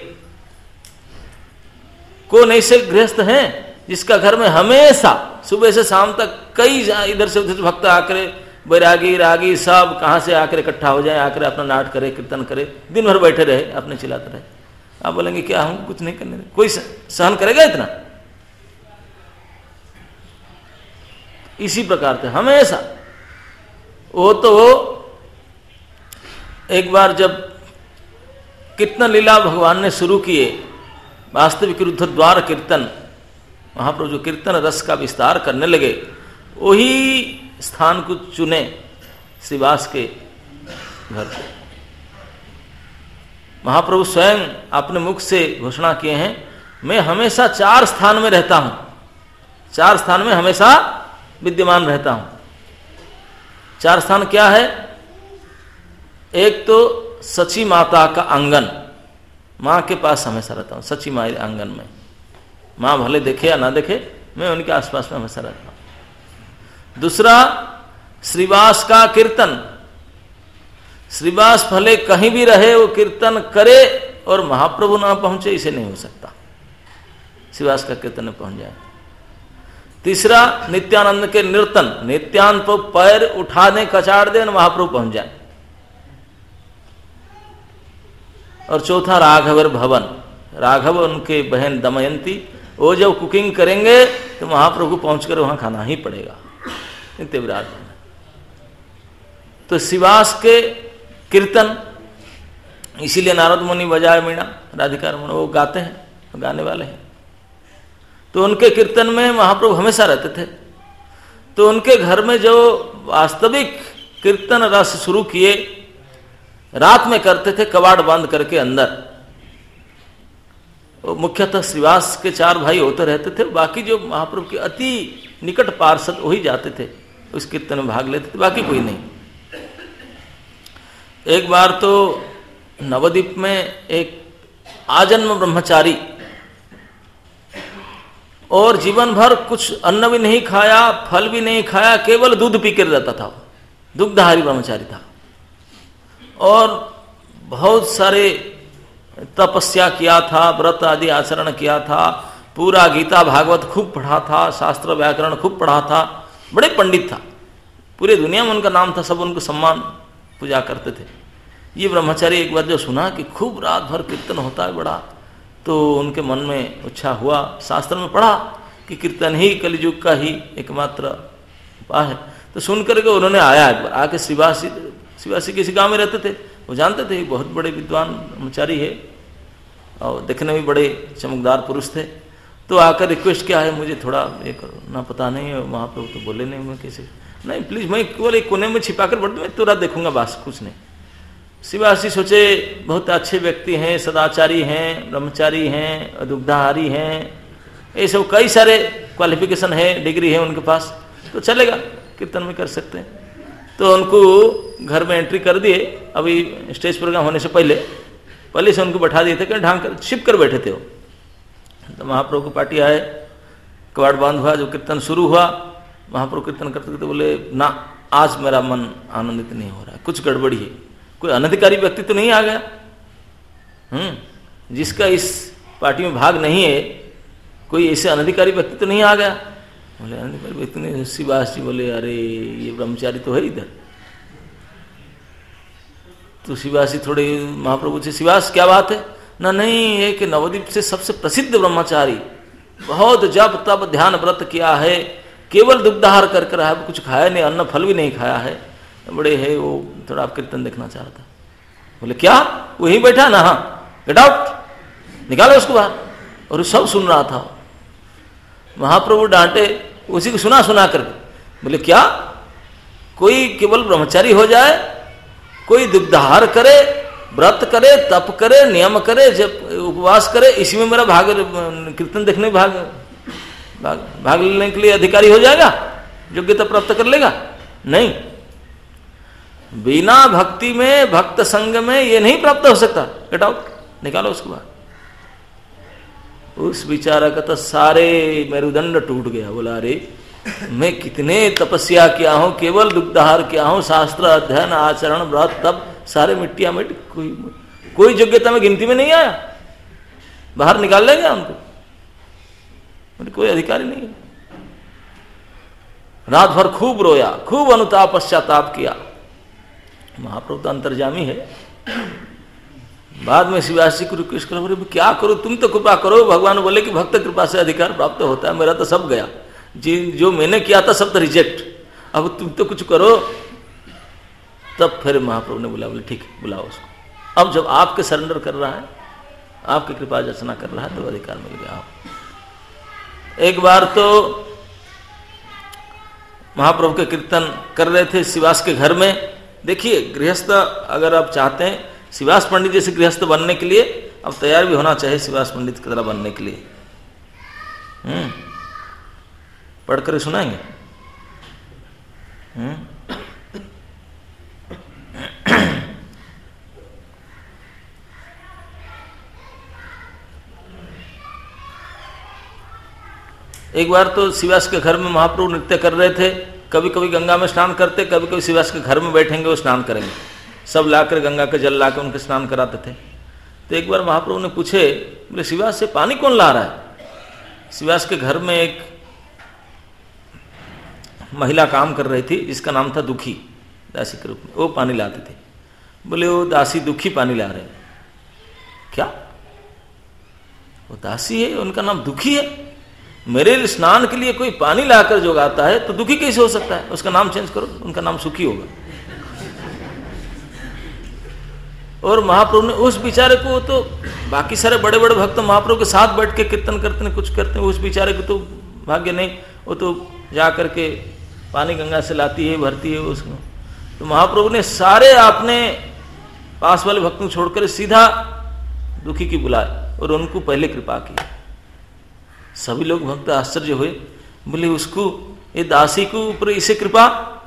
कौन ऐसे गृहस्थ हैं जिसका घर में हमेशा सुबह से शाम तक कई इधर से उधर भक्त आकर, बैरागी रागी सब कहां से आकर इकट्ठा हो जाए, आकर अपना नाट करे, कीर्तन करे, दिन भर बैठे रहे, अपने चिल्लाते रहे। आप बोलेंगे क्या हम कुछ नहीं करने, कोई सहन करेगा इतना? इसी प्रकार से हमेशा। वो तो एक बार जब कीर्तन लीला भगवान ने शुरू किए, वास्तविक रुद्ध द्वार कीर्तन, महाप्रभु जो कीर्तन रस का विस्तार करने लगे, वही स्थान को चुने श्रीवास के घर को। महाप्रभु स्वयं अपने मुख से घोषणा किए हैं, मैं हमेशा चार स्थान में रहता हूं, चार स्थान में हमेशा विद्यमान रहता हूं। चार स्थान क्या है? एक तो सची माता का आंगन, मां के पास हमेशा रहता हूं, सची माँ आंगन में। मां भले देखे या ना देखे, मैं उनके आसपास में हमेशा रहता हूं। दूसरा श्रीवास का कीर्तन, श्रीवास भले कहीं भी रहे, वो कीर्तन करे और महाप्रभु ना पहुंचे, इसे नहीं हो सकता, श्रीवास का कीर्तन में पहुंच जाए। तीसरा नित्यानंद के नर्तन, नित्यानंद पर पैर उठा दे, कचाड़ दे, महाप्रभु पहुंच जाए। और चौथा राघवर भवन, राघव उनके बहन दमयंती, वो जब कुकिंग करेंगे तो महाप्रभु पहुंचकर वहां खाना ही पड़ेगा, नित्य विराजमान। तो शिवास के कीर्तन, इसीलिए नारद मुनि बजाए मीणा, राधिका रमण वो गाते हैं, गाने वाले हैं। तो उनके कीर्तन में महाप्रभु हमेशा रहते थे। तो उनके घर में जो वास्तविक कीर्तन रस शुरू किए, रात में करते थे कबाड़ बंद करके अंदर। मुख्यतः श्रीवास के चार भाई होते रहते थे, बाकी जो महाप्रभु के अति निकट पार्षद वही जाते थे, उस कीर्तन में भाग लेते थे, बाकी कोई नहीं। एक बार तो नवद्वीप में एक आजन्म ब्रह्मचारी, और जीवन भर कुछ अन्न भी नहीं खाया, फल भी नहीं खाया, केवल दूध पी कर रहता था, दुग्धाहारी ब्रह्मचारी था। और बहुत सारे तपस्या किया था, व्रत आदि आचरण किया था, पूरा गीता भागवत खूब पढ़ा था, शास्त्र व्याकरण खूब पढ़ा था, बड़े पंडित था, पूरे दुनिया में उनका नाम था, सब उनको सम्मान पूजा करते थे। ये ब्रह्मचारी एक बार जो सुना कि खूब रात भर कीर्तन होता है बड़ा, तो उनके मन में इच्छा हुआ, शास्त्र में पढ़ा कि कीर्तन ही कलियुग का ही एकमात्र उपाय है। तो सुन करके उन्होंने आया एक बार, आके शिवासी शिवासी किसी गांव में रहते थे, वो जानते थे बहुत बड़े विद्वान ब्रह्मचारी है और देखने में बड़े चमकदार पुरुष थे। तो आकर रिक्वेस्ट किया है, मुझे थोड़ा ये करो ना, पता नहीं है महाप्रभु तो बोले नहीं, मैं कैसे नहीं, प्लीज मैं केवल एक कोने में छिपा कर बढ़, मैं तुरा देखूंगा, बस कुछ नहीं। शिवासी सोचे बहुत अच्छे व्यक्ति हैं, सदाचारी हैं, ब्रह्मचारी हैं, दुग्धाहारी हैं, ये सब कई सारे क्वालिफिकेशन है, डिग्री है उनके पास, तो चलेगा, कीर्तन में कर सकते हैं। तो उनको घर में एंट्री कर दिए, अभी स्टेज प्रोग्राम होने से पहले पहले से उनको बैठा दिए थे कि ढांक कर छिप कर बैठे थे वो। तो महाप्रभु की पार्टी आए, कबाड़ बांध हुआ, जो कीर्तन शुरू हुआ, महाप्रभु कीर्तन करते करते बोले ना, आज मेरा मन आनंदित नहीं हो रहा है, कुछ गड़बड़ी है, कोई अनधिकारी व्यक्ति तो नहीं आ गया हम्म जिसका इस पार्टी में भाग नहीं है, कोई ऐसे अनधिकारी व्यक्ति तो नहीं आ गया। बोले अनधिकारी व्यक्ति ने, शिवास जी बोले अरे ये ब्रह्मचारी तो है इधर। तो शिवास जी थोड़े महाप्रभु से, शिवास क्या बात है ना, नहीं है कि नवद्वीप से सबसे प्रसिद्ध ब्रह्मचारी, बहुत जप तप ध्यान व्रत किया है, केवल दुग्धाहार कर कर है, कुछ खाया नहीं, अन्न फल भी नहीं खाया है, बड़े है वो, थोड़ा आप कीर्तन देखना चाह रहा था। बोले क्या, वही बैठा ना, हाँ गेट आउट, निकालो उसको बाहर। और सब सुन रहा था। महाप्रभु डांटे, उसी को सुना सुना करके बोले क्या, कोई केवल ब्रह्मचारी हो जाए, कोई दुग्धाहार करे, व्रत करे, तप करे, नियम करे, जब उपवास करे, इसी में मेरा भाग, कीर्तन देखने भाग भाग, भाग लेने के लिए अधिकारी हो जाएगा, योग्यता प्राप्त कर लेगा? नहीं, बिना भक्ति में, भक्त संग में ये नहीं प्राप्त हो सकता। गेट आउट, निकालो उसको बाहर। उस बेचारा का तो सारे मेरुदंड टूट गया। बोला अरे मैं कितने तपस्या किया हूं, केवल दुग्धाहार किया हूं, शास्त्र अध्ययन आचरण व्रत तब सारे मिट्टिया मिट, कोई कोई योग्यता में गिनती में नहीं आया, बाहर निकाल लेंगे हमको, मतलब कोई अधिकारी नहीं है। रात भर खूब रोया, खूब अनुताप पश्चाताप किया। महाप्रभु तो अंतर्जामी है। बाद में शिवासी को रिक्वेस्ट करो, बोले क्या करो, तुम तो कृपा करो। भगवान बोले कि भक्त कृपा से अधिकार प्राप्त होता है, मेरा तो सब गया, जी जो मैंने किया था सब तो रिजेक्ट, अब तुम तो कुछ करो। तब फिर महाप्रभु ने बोला, बोले ठीक है बुलाओ उसको। अब जब आपके सरेंडर कर रहा है, आपकी कृपा याचना कर रहा है, तो अधिकार मिल गया। एक बार तो महाप्रभु के कीर्तन कर रहे थे शिवास के घर में। देखिए गृहस्थ अगर आप चाहते हैं शिवास पंडित जैसे गृहस्थ बनने के लिए, अब तैयार भी होना चाहिए शिवास पंडित की तरह बनने के लिए। हम्म पढ़कर सुनाएंगे। हम्म एक बार तो शिवास के घर में महाप्रभु नृत्य कर रहे थे। कभी कभी गंगा में स्नान करते, कभी कभी शिवास के घर में बैठेंगे, वो स्नान करेंगे। सब लाकर गंगा के जल लाकर उनके स्नान कराते थे। तो एक बार महाप्रभु ने पूछे, बोले शिवास से पानी कौन ला रहा है? शिवास के घर में एक महिला काम कर रही थी जिसका नाम था दुखी, दासी के रूप में, वो पानी लाते थे। बोले वो दासी दुखी पानी ला रहे हैं। क्या वो दासी है, उनका नाम दुखी है? मेरे स्नान के लिए कोई पानी लाकर जो आता है तो दुखी कैसे हो सकता है? उसका नाम चेंज करो, उनका नाम सुखी होगा। और महाप्रभु ने उस बेचारे को, तो बाकी सारे बड़े बड़े भक्त महाप्रभु के साथ बैठ के कीर्तन करते हैं, कुछ करते हैं, उस बेचारे को तो भाग्य नहीं, वो तो जा करके पानी गंगा से लाती है, भरती है उसको। तो महाप्रभु ने सारे अपने पास वाले भक्तों छोड़कर सीधा दुखी की बुलाए और उनको पहले कृपा की। सभी लोग भक्त आश्चर्य हुए, बोले उसको, ये दासी को ऊपर इसे कृपा।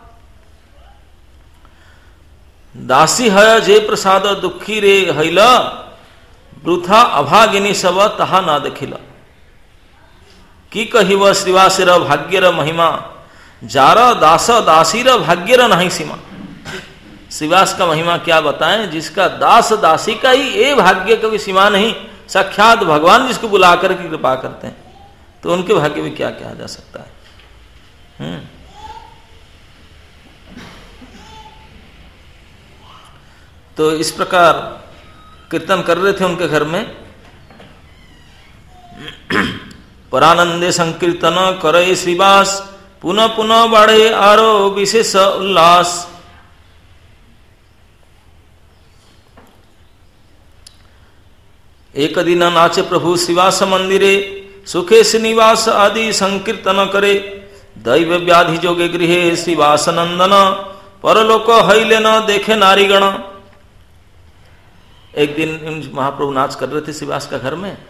दासी है जे प्रसाद दुखी रे हैला, वृथा अभागिनी सब तहा ना देखिला। की कहिव श्रीवासेर भाग्यर महिमा, जार दास दासीर भाग्यर नहीं सीमा। श्रीवास का महिमा क्या बताएं, जिसका दास दासी का ही ये भाग्य कभी सीमा नहीं। साक्षात भगवान जिसको बुलाकर के कृपा करते हैं, तो उनके भाग्य में क्या क्या जा सकता है। हम्म तो इस प्रकार कीर्तन कर रहे थे उनके घर में। परानंदे संकीर्तन करे श्रीवास, पुनः पुनः बाढ़े आरो विशेष उल्लास। एक दिन नाचे प्रभु श्रीवास मंदिरे, सुखे श्रीनिवास आदि संकीर्तन करे। दैव व्याधि जोगे गृहे श्रीवास नंदन, परलोक हईले न देखे नारीगण। एक दिन महाप्रभु नाच कर रहे थे श्रीवास का घर में।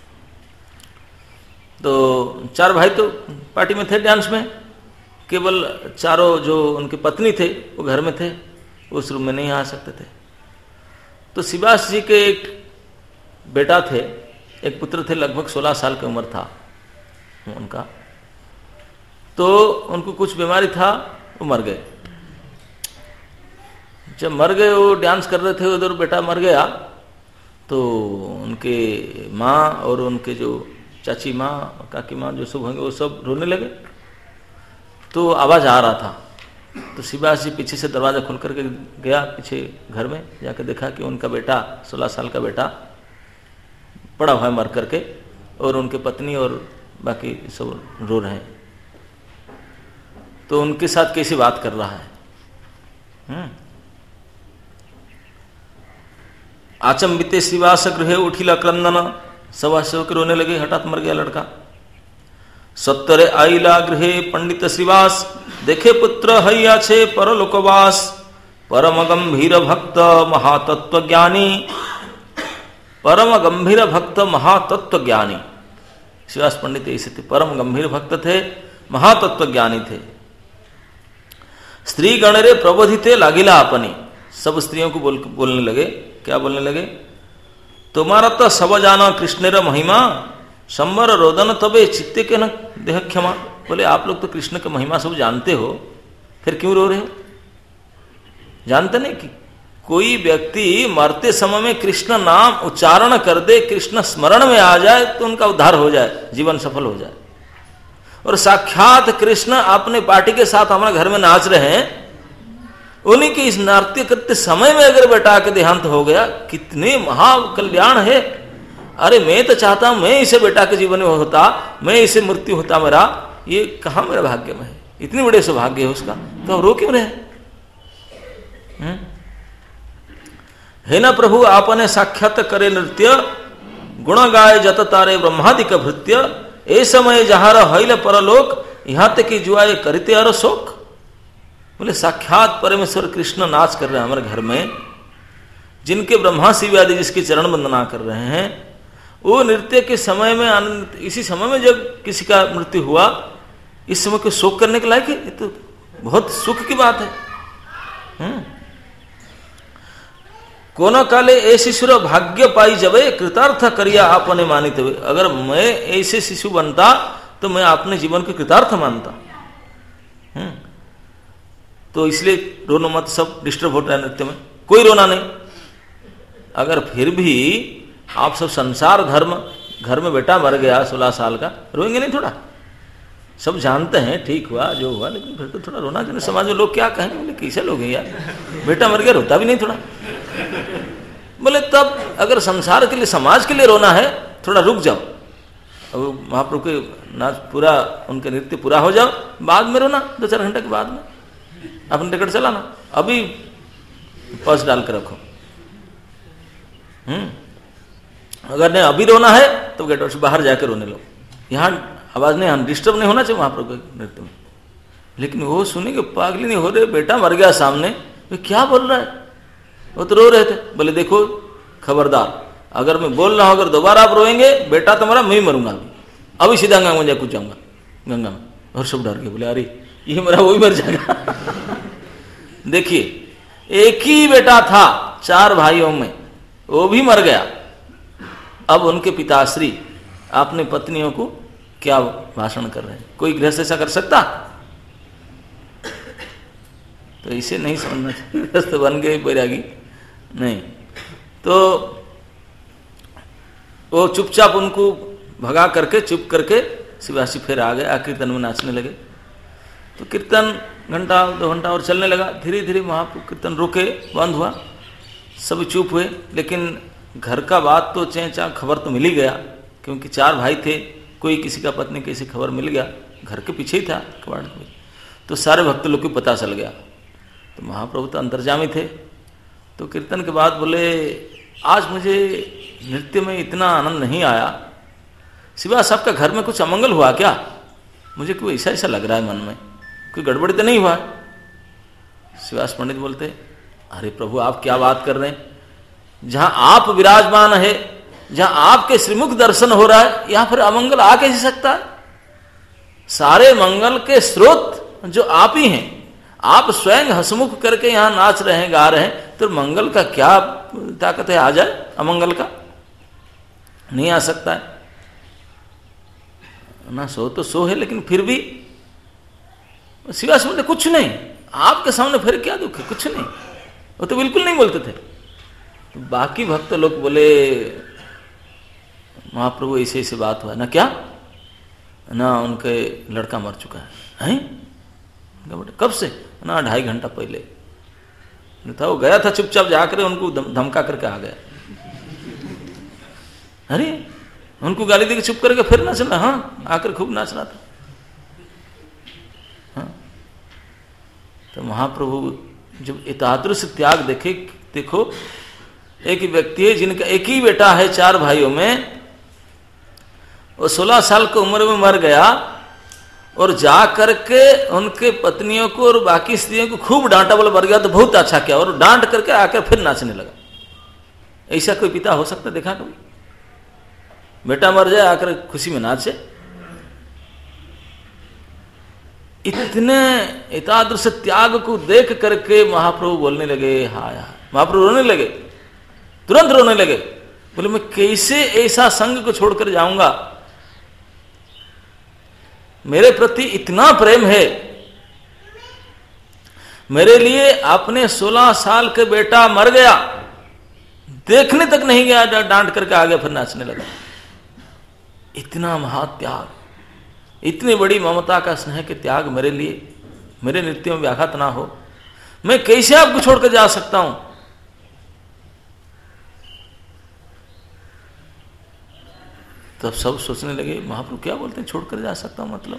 तो चार भाई तो पार्टी में थे, डांस में। केवल चारों जो उनकी पत्नी थे वो घर में थे, उस रूम में नहीं आ सकते थे। तो श्रीवास जी के एक बेटा थे, एक पुत्र थे, लगभग सोलह साल की उम्र था उनका। तो उनको कुछ बीमारी था, वो मर गए। जब मर गए, वो डांस कर रहे थे, उधर बेटा मर गया। तो उनके माँ और उनके जो चाची माँ, काकी माँ जो सब होंगे, वो सब रोने लगे। तो आवाज आ रहा था। तो श्रीवास जी पीछे से दरवाजा खोल करके गया पीछे घर में, जाकर देखा कि उनका बेटा, सोलह साल का बेटा पड़ा हुआ है मर करके, और उनके पत्नी और बाकी सब रो रहे हैं। तो उनके साथ कैसी बात कर रहा है। हम्म आचंबिते श्रीवास गृहे उठिला क्रंदन, सब के रोने लगे, हठात मर गया लड़का। सत्तरे आईला गृहे पंडित श्रीवास, देखे पुत्र हैया छे परलोकवास। परम गंभीर भक्त महातत्व ज्ञानी, परम गंभीर भक्त महातत्व ज्ञानी। श्रीवास पंडित ऐसे थे, परम गंभीर भक्त थे, महातत्व ज्ञानी थे। स्त्री गणरे प्रबोधिते लागिला अपनी, सब स्त्रियों को बोल बोलने लगे। क्या बोलने लगे? तुम्हारा तो सब जाना कृष्णेर महिमा, संबर रोदन तबे चित्ते के न देह क्षमा। बोले आप लोग तो कृष्ण की महिमा सब जानते हो, फिर क्यों रो रहे हो? जानते नहीं कि कोई व्यक्ति मरते समय में कृष्ण नाम उच्चारण कर दे, कृष्ण स्मरण में आ जाए तो उनका उद्धार हो जाए, जीवन सफल हो जाए। और साक्षात कृष्ण अपने पार्टी के साथ हमारे घर में नाच रहे हैं, उन्हीं के इस नृत्य करते समय में अगर बेटा के देहांत हो गया, कितने महाकल्याण है। अरे मैं तो चाहता हूं मैं इसे बेटा के जीवन में होता, मैं इसे मृत्यु होता मेरा, ये कहां मेरा भाग्य में है, इतने बड़े सौभाग्य है उसका, तो अब रो क्यों रहे? हे न प्रभु आपने साक्षात करे नृत्य, गुण गाय जत तारे ब्रह्मादिक भृत्य। ए समय जहार हईल परलोक, यहां तक की जुआए करते अर शोक। बोले साक्षात परमेश्वर कृष्ण नाच कर रहे हैं हमारे घर में, जिनके ब्रह्मा शिव आदि जिसकी चरण वंदना कर रहे हैं, वो नृत्य के समय में आनंद, इसी समय में जब किसी का मृत्यु हुआ, इस समय को शोक करने के लायक है? ये तो बहुत सुख की बात है। हम्म कोन काले ए शिशुर भाग्य पाई जबे, कृतार्थ करिया आपने मानित हुए। अगर मैं ऐसे शिशु बनता तो मैं अपने जीवन को कृतार्थ मानता। हम्म तो इसलिए रोनो मत, सब डिस्टर्ब हो रहा है नृत्य में, कोई रोना नहीं। अगर फिर भी आप सब संसार धर्म, घर में बेटा मर गया सोलह साल का, रोएंगे नहीं थोड़ा? सब जानते हैं ठीक हुआ जो हुआ, लेकिन फिर तो थोड़ा रोना चाहिए। समाज में लोग क्या कहेंगे, बोले कैसे लोग हैं यार, बेटा मर गया रोता भी नहीं थोड़ा? बोले तब अगर संसार के लिए, समाज के लिए रोना है, थोड़ा रुक जाओ। अब महाप्रभु के नाच पूरा, उनके नृत्य पूरा हो जाओ, बाद में रोना, दो चार घंटे के बाद में अपने टिकट चलाना। अभी पर्स डाल कर रखो। हम्म अगर नहीं अभी रोना है तो गेट से बाहर जाकर रोने लो। यहाँ आवाज नहीं, डिस्टर्ब नहीं होना चाहिए महाप्रभु के नृत्य में। लेकिन वो सुने कि पागली नहीं हो रहे, बेटा मर गया सामने, तो क्या बोल रहा है? वो तो रो रहे थे। बोले देखो खबरदार, अगर मैं बोल रहा हूं, अगर दोबारा आप रोएंगे, बेटा तुम्हारा मैं ही मरूंगा। अभी अभी सीधा गंगा में जाकर जाऊंगा, गंगा में। और सब डर के बोले अरे ये मेरा वो ही मर जाएगा। देखिए एक ही बेटा था चार भाइयों में, वो भी मर गया। अब उनके पिताश्री अपने पत्नियों को क्या भाषण कर रहे हैं? कोई गृहस्थ ऐसा कर सकता? तो इसे नहीं समझना चाहिए, गृहस्थ बन गए बैरागी नहीं। तो वो चुपचाप उनको भगा करके, चुप करके शिवासी फिर आ गए, कीर्तन में नाचने लगे। तो कीर्तन घंटा दो घंटा और चलने लगा। धीरे धीरे महाप्रभु कीर्तन रुके, बंद हुआ। सब चुप हुए, लेकिन घर का बात तो चें चाँ खबर तो मिल ही गया, क्योंकि चार भाई थे, कोई किसी का पत्नी किसी खबर मिल गया, घर के पीछे ही था कबाड़ में, तो सारे भक्त लोग को पता चल गया। तो महाप्रभु तो अंतर्जामी थे, तो कीर्तन के बाद बोले आज मुझे नृत्य में इतना आनंद नहीं आया, शिवा साहब का घर में कुछ अमंगल हुआ क्या? मुझे कोई ऐसा ऐसा लग रहा है मन में, कोई गड़बड़ी तो नहीं हुआ? शिवास पंडित बोलते अरे प्रभु आप क्या बात कर रहे हैं, जहां आप विराजमान है, जहां आपके श्रीमुख दर्शन हो रहा है, यहां फिर अमंगल आ कैसे सकता है? सारे मंगल के स्रोत जो आप ही हैं, आप स्वयं हसमुख करके यहां नाच रहे हैं, गा रहे हैं, तो मंगल का क्या ताकत है आ जाए? अमंगल का नहीं आ सकता है ना। सो तो सो है, लेकिन फिर भी शिवास बोलते कुछ नहीं, आपके सामने फिर क्या दुख है, कुछ नहीं। वो तो बिल्कुल नहीं बोलते थे। तो बाकी भक्त लोग बोले महाप्रभु ऐसे ऐसे बात हुआ ना, क्या ना उनके लड़का मर चुका है, हैं? कब से? ना ढाई घंटा पहले था, वो गया था चुपचाप जाकर उनको धमका करके आ गया। अरे उनको गाली देकर चुप करके फिर नाच रहा, हाँ आकर खूब नाच रहा था। हाँ? तो महाप्रभु जब इतादृश त्याग देखे, देखो एक व्यक्ति है जिनका एक ही बेटा है चार भाइयों में, वो सोलह साल की उम्र में मर गया और जा करके उनके पत्नियों को और बाकी स्त्रियों को खूब डांटा, बोला मर गया तो बहुत अच्छा किया, और डांट करके आकर फिर नाचने लगा। ऐसा कोई पिता हो सकता देखा कभी? बेटा मर जाए आकर खुशी में नाचे। इतने इतादृश त्याग को देख करके महाप्रभु बोलने लगे, हाँ यार, महाप्रभु रोने लगे, तुरंत रोने लगे, बोले मैं कैसे ऐसा संग को छोड़कर जाऊंगा, मेरे प्रति इतना प्रेम है, मेरे लिए आपने सोलह साल के बेटा मर गया, देखने तक नहीं गया, डांट करके आ गया, फिर नाचने लगा। इतना महात्याग, इतनी बड़ी ममता का स्नेह के त्याग मेरे लिए, मेरे नृत्य में व्याघात ना हो, मैं कैसे आपको छोड़कर जा सकता हूं? तब सब सोचने लगे महाप्रभु क्या बोलते हैं छोड़कर जा सकता हूं मतलब?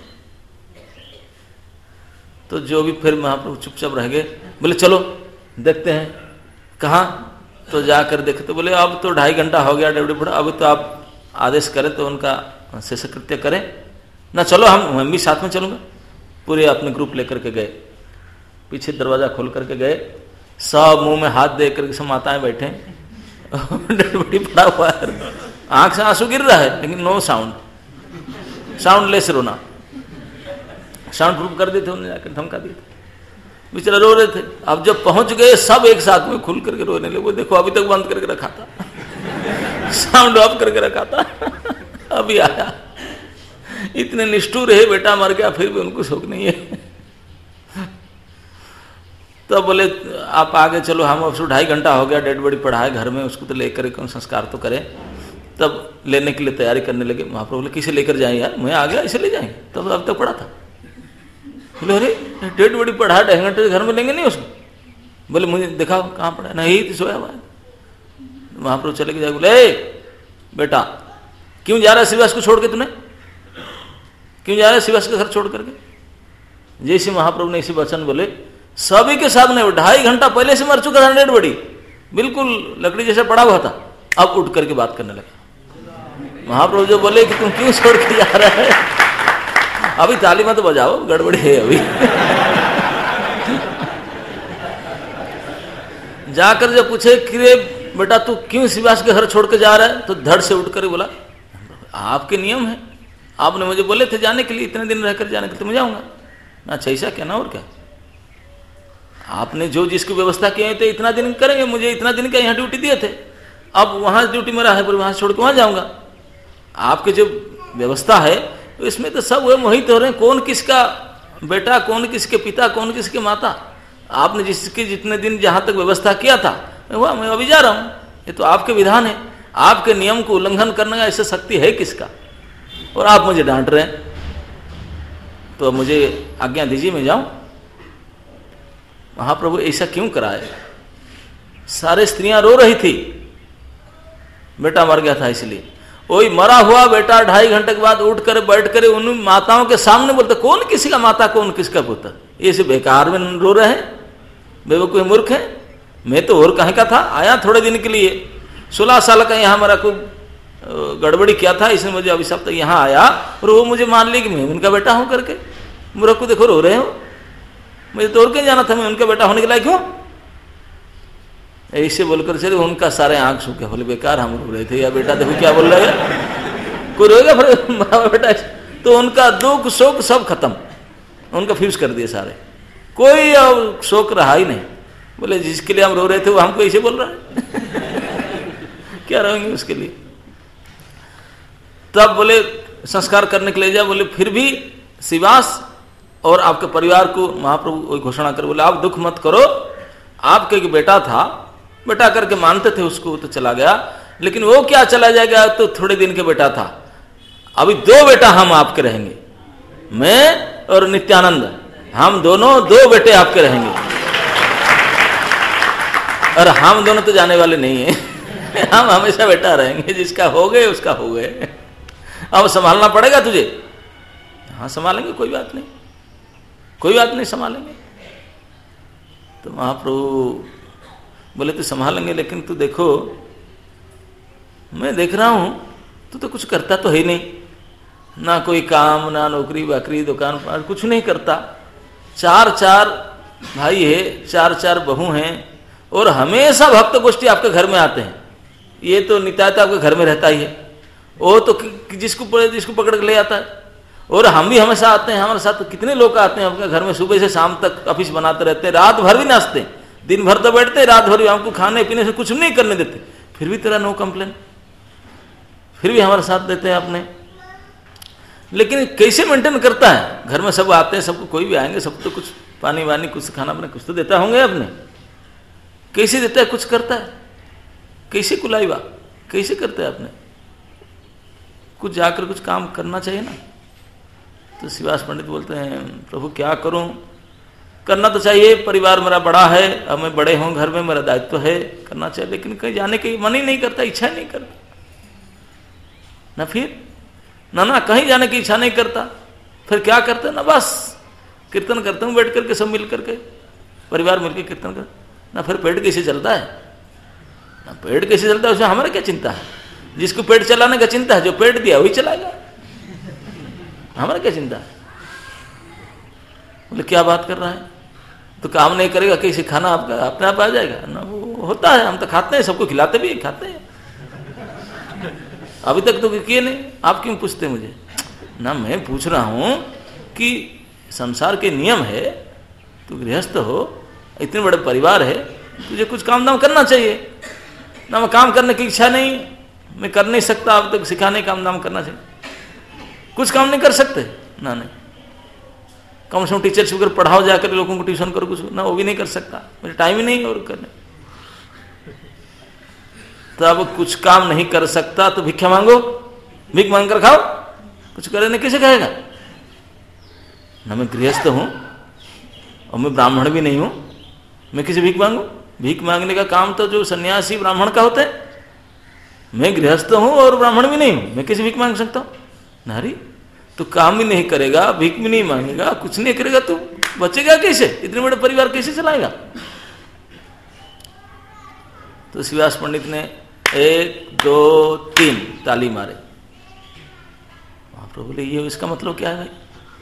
तो जो भी फिर महाप्रभु चुपचाप रह गए, बोले चलो देखते हैं कहाँ। तो जाकर देखते, तो बोले अब तो ढाई घंटा हो गया डेवड़ी पड़ा, अब तो आप आदेश करें तो उनका शेषकृत्य करें ना, चलो हम हम भी साथ में चलूंगा। पूरे अपने ग्रुप लेकर के गए, पीछे दरवाजा खोल करके गए, सब मुंह में हाथ दे करके सब माताएं बैठे, डेवड़ी पड़ा हुआ है, आंख से आंसू गिर रहा है, लेकिन नो साउंड, साउंड लेस रोना, साउंड प्रूफ कर देते उन्होंने, जाकर धमका दिया, बेचारा रो रहे थे। अब जब पहुंच गए सब एक साथ में खुल करके रोने लगे, देखो अभी तक बंद करके रखा था, साउंड ऑफ करके रखा था, अभी आया। इतने निष्ठुर है, बेटा मर गया फिर भी उनको शोक नहीं है। तो बोले आप आगे चलो, हम अब ढाई घंटा हो गया, डेड बॉडी पड़ा है घर में, उसको तो लेकर कौन संस्कार तो करें। तब लेने के लिए तैयारी करने लगे। महाप्रभु बोले किसे लेकर जाएं यार, मैं आ गया इसे ले जाएंगे, तब अब तक पड़ा था। बोले अरे डेड बॉडी पड़ा है, ढाई घंटे घर में लेंगे नहीं उसको? बोले मुझे दिखाओ कहाँ पड़ा है, नहीं तो सोया हुआ है। महाप्रभु चले के जाए, बोले बेटा क्यों जा रहा है शिवास को छोड़ के, तूने क्यों जा रहा है शिवास के घर छोड़ करके? जैसे महाप्रभु ने इसी वचन बोले, सभी के सामने ढाई घंटा पहले से मर चुका था डेड बॉडी, बिल्कुल लकड़ी जैसा पड़ा हुआ था, अब उठ करके बात करने लगा। महाप्रभु जो बोले कि तुम क्यों छोड़ के जा रहा है, अभी ताली मत बजाओ, गड़बड़ी है अभी। जाकर जब पूछे कि रे बेटा तू क्यों शिवास के घर छोड़ के जा रहा है, तो धड़ से उठ कर बोला आपके नियम है, आपने मुझे बोले थे जाने के लिए, इतने दिन रहकर जाने के लिए, तो मैं जाऊंगा। अच्छा ऐसा क्या ना, और क्या, आपने जो जिसकी व्यवस्था किए थे इतना दिन करेंगे, मुझे इतना दिन का यहाँ ड्यूटी दिए थे, अब वहां ड्यूटी मेरा है, पर वहां छोड़ के वहां जाऊंगा। आपकी जो व्यवस्था है तो इसमें तो सब वो मोहित हो रहे हैं, कौन किसका बेटा, कौन किसके पिता, कौन किसके माता। आपने जिसके जितने दिन जहां तक व्यवस्था किया था वह मैं अभी जा रहा हूं, ये तो आपके विधान है, आपके नियम को उल्लंघन करने का ऐसा शक्ति है किसका, और आप मुझे डांट रहे हैं, तो मुझे आज्ञा दीजिए मैं जाऊं। महाप्रभु ऐसा क्यों कराए? सारे स्त्रियां रो रही थी, बेटा मर गया था इसलिए। वही मरा हुआ बेटा ढाई घंटे के बाद उठ कर बैठ कर उन माताओं के सामने बोलते, कौन किसी का माता, कौन किसका पुत्र, ये से बेकार में रो रहे हैं, बेवकूफ मूर्ख है। मैं तो और कहीं का था, आया थोड़े दिन के लिए, सोलह साल का यहाँ मेरा को गड़बड़ी किया था, इसने मुझे अभी सब तक यहाँ आया और वो मुझे मान ली कि मैं उनका बेटा हूं करके। मूर्ख को देखो रो रहे हो, मुझे तो और कहीं जाना था, मैं उनका बेटा होने के लायक हूं। ऐसे बोलकर चले, उनका सारे आंख सूखे, बोले बेकार हम रो रहे थे, या बेटा देखो क्या बोल रहे हैं, कोई रोएगा फिर बेटा। तो उनका दुख शोक सब खत्म, उनका फ्यूज कर दिए सारे, कोई अब शोक रहा ही नहीं। बोले जिसके लिए हम रो रहे थे वो हमको ऐसे बोल रहा है क्या रोएंगे उसके लिए। तब बोले संस्कार करने के लिए जा, बोले फिर भी शिवास और आपके परिवार को महाप्रभु घोषणा कर बोले, आप दुख मत करो, आपके एक बेटा था, बेटा करके मानते थे उसको, तो चला गया, लेकिन वो क्या चला जाएगा, तो थोड़े दिन के बेटा था। अभी दो बेटा हम आपके रहेंगे, मैं और नित्यानंद, हम दोनों दो बेटे आपके रहेंगे, और हम दोनों तो जाने वाले नहीं है हम हमेशा बेटा रहेंगे, जिसका हो गए उसका हो गए, अब संभालना पड़ेगा तुझे। हाँ संभालेंगे, कोई बात नहीं, कोई बात नहीं, संभालेंगे। तो महाप्रभु बोले तो संभालेंगे, लेकिन तू देखो मैं देख रहा हूं तू तो कुछ करता तो है नहीं, ना कोई काम, ना नौकरी बाकरी, दुकान पर कुछ नहीं करता, चार चार भाई है, चार चार बहू हैं, और हमेशा भक्त गोष्ठी आपके घर में आते हैं। ये तो नित्याता आपके घर में रहता ही है, वो तो जिसको जिसको पकड़ के ले आता है, और हम भी हमेशा आते हैं, हमारे साथ तो कितने लोग आते हैं आपके घर में, सुबह से शाम तक ऑफिस बनाते रहते हैं, रात भर भी नाचते हैं, दिन भर तो बैठते हैं, रात भर भी हमको खाने पीने से कुछ नहीं करने देते, फिर भी तेरा नो कंप्लेन, फिर भी हमारे साथ देते हैं अपने। लेकिन कैसे मेंटेन करता है, घर में सब आते हैं, सबको कोई भी आएंगे, सब तो कुछ पानी वानी कुछ खाना अपने कुछ तो देता होंगे अपने, कैसे देता है, कुछ करता है, कैसे कुलाईवा, कैसे करते हैं अपने, कुछ जाकर कुछ काम करना चाहिए ना। तो शिवास पंडित बोलते हैं प्रभु क्या करूं, करना तो चाहिए, परिवार मेरा बड़ा है, अब मैं बड़े हूं, घर में मेरा दायित्व है, करना चाहिए, लेकिन कहीं जाने की मन ही नहीं करता, इच्छा नहीं करता ना, फिर ना ना कहीं जाने की इच्छा नहीं करता, फिर क्या करते ना, बस कीर्तन करता हूं बैठ करके, सब मिल करके, परिवार मिलकर कीर्तन कर ना, फिर पेट कैसे चलता है ना, पेट कैसे चलता है उसमें हमारा क्या चिंता है, जिसको पेट चलाने का चिंता है, जो पेट दिया वही चलाएगा, हमारा क्या चिंता है। बोले क्या बात कर रहा है, तो काम नहीं करेगा कैसे, खाना आपका अपने आप आ जाएगा ना, वो होता है, हम तो खाते हैं, सबको खिलाते भी खाते हैं, अभी तक तो किए नहीं, आप क्यों पूछते मुझे ना, मैं पूछ रहा हूं कि संसार के नियम है, तू गृहस्थ हो, इतने बड़े परिवार है, तुझे कुछ काम दाम करना चाहिए ना, मैं काम करने की इच्छा नहीं, मैं कर नहीं सकता, अब तक सिखाने काम दाम करना चाहिए, कुछ काम नहीं कर सकते ना, नहीं कम से कम टीचर शुगर पढ़ाओ, जाकर लोगों को ट्यूशन करो कुछ ना, वो भी नहीं कर सकता, मुझे टाइम ही नहीं और करने। तो अब कुछ काम नहीं कर सकता तो भिक्षा मांगो, भीख मांग कर खाओ, कुछ करे नहीं, किसे कहेगा ना, मैं गृहस्थ हूं और मैं ब्राह्मण भी नहीं हूं, मैं किसी भीख मांगू, भीख मांगने का काम तो जो सन्यासी ब्राह्मण का होता है, मैं गृहस्थ हूं और ब्राह्मण भी नहीं हूं, मैं किसी भीख मांग सकता हूं नारी, तो काम भी नहीं करेगा, भीख भी नहीं मांगेगा, कुछ नहीं करेगा, तो बचेगा कैसे, इतने बड़े परिवार कैसे चलाएगा। तो शिवास पंडित ने एक दो तीन ताली मारे, महाप्रभु बोले ये इसका मतलब क्या है भाई,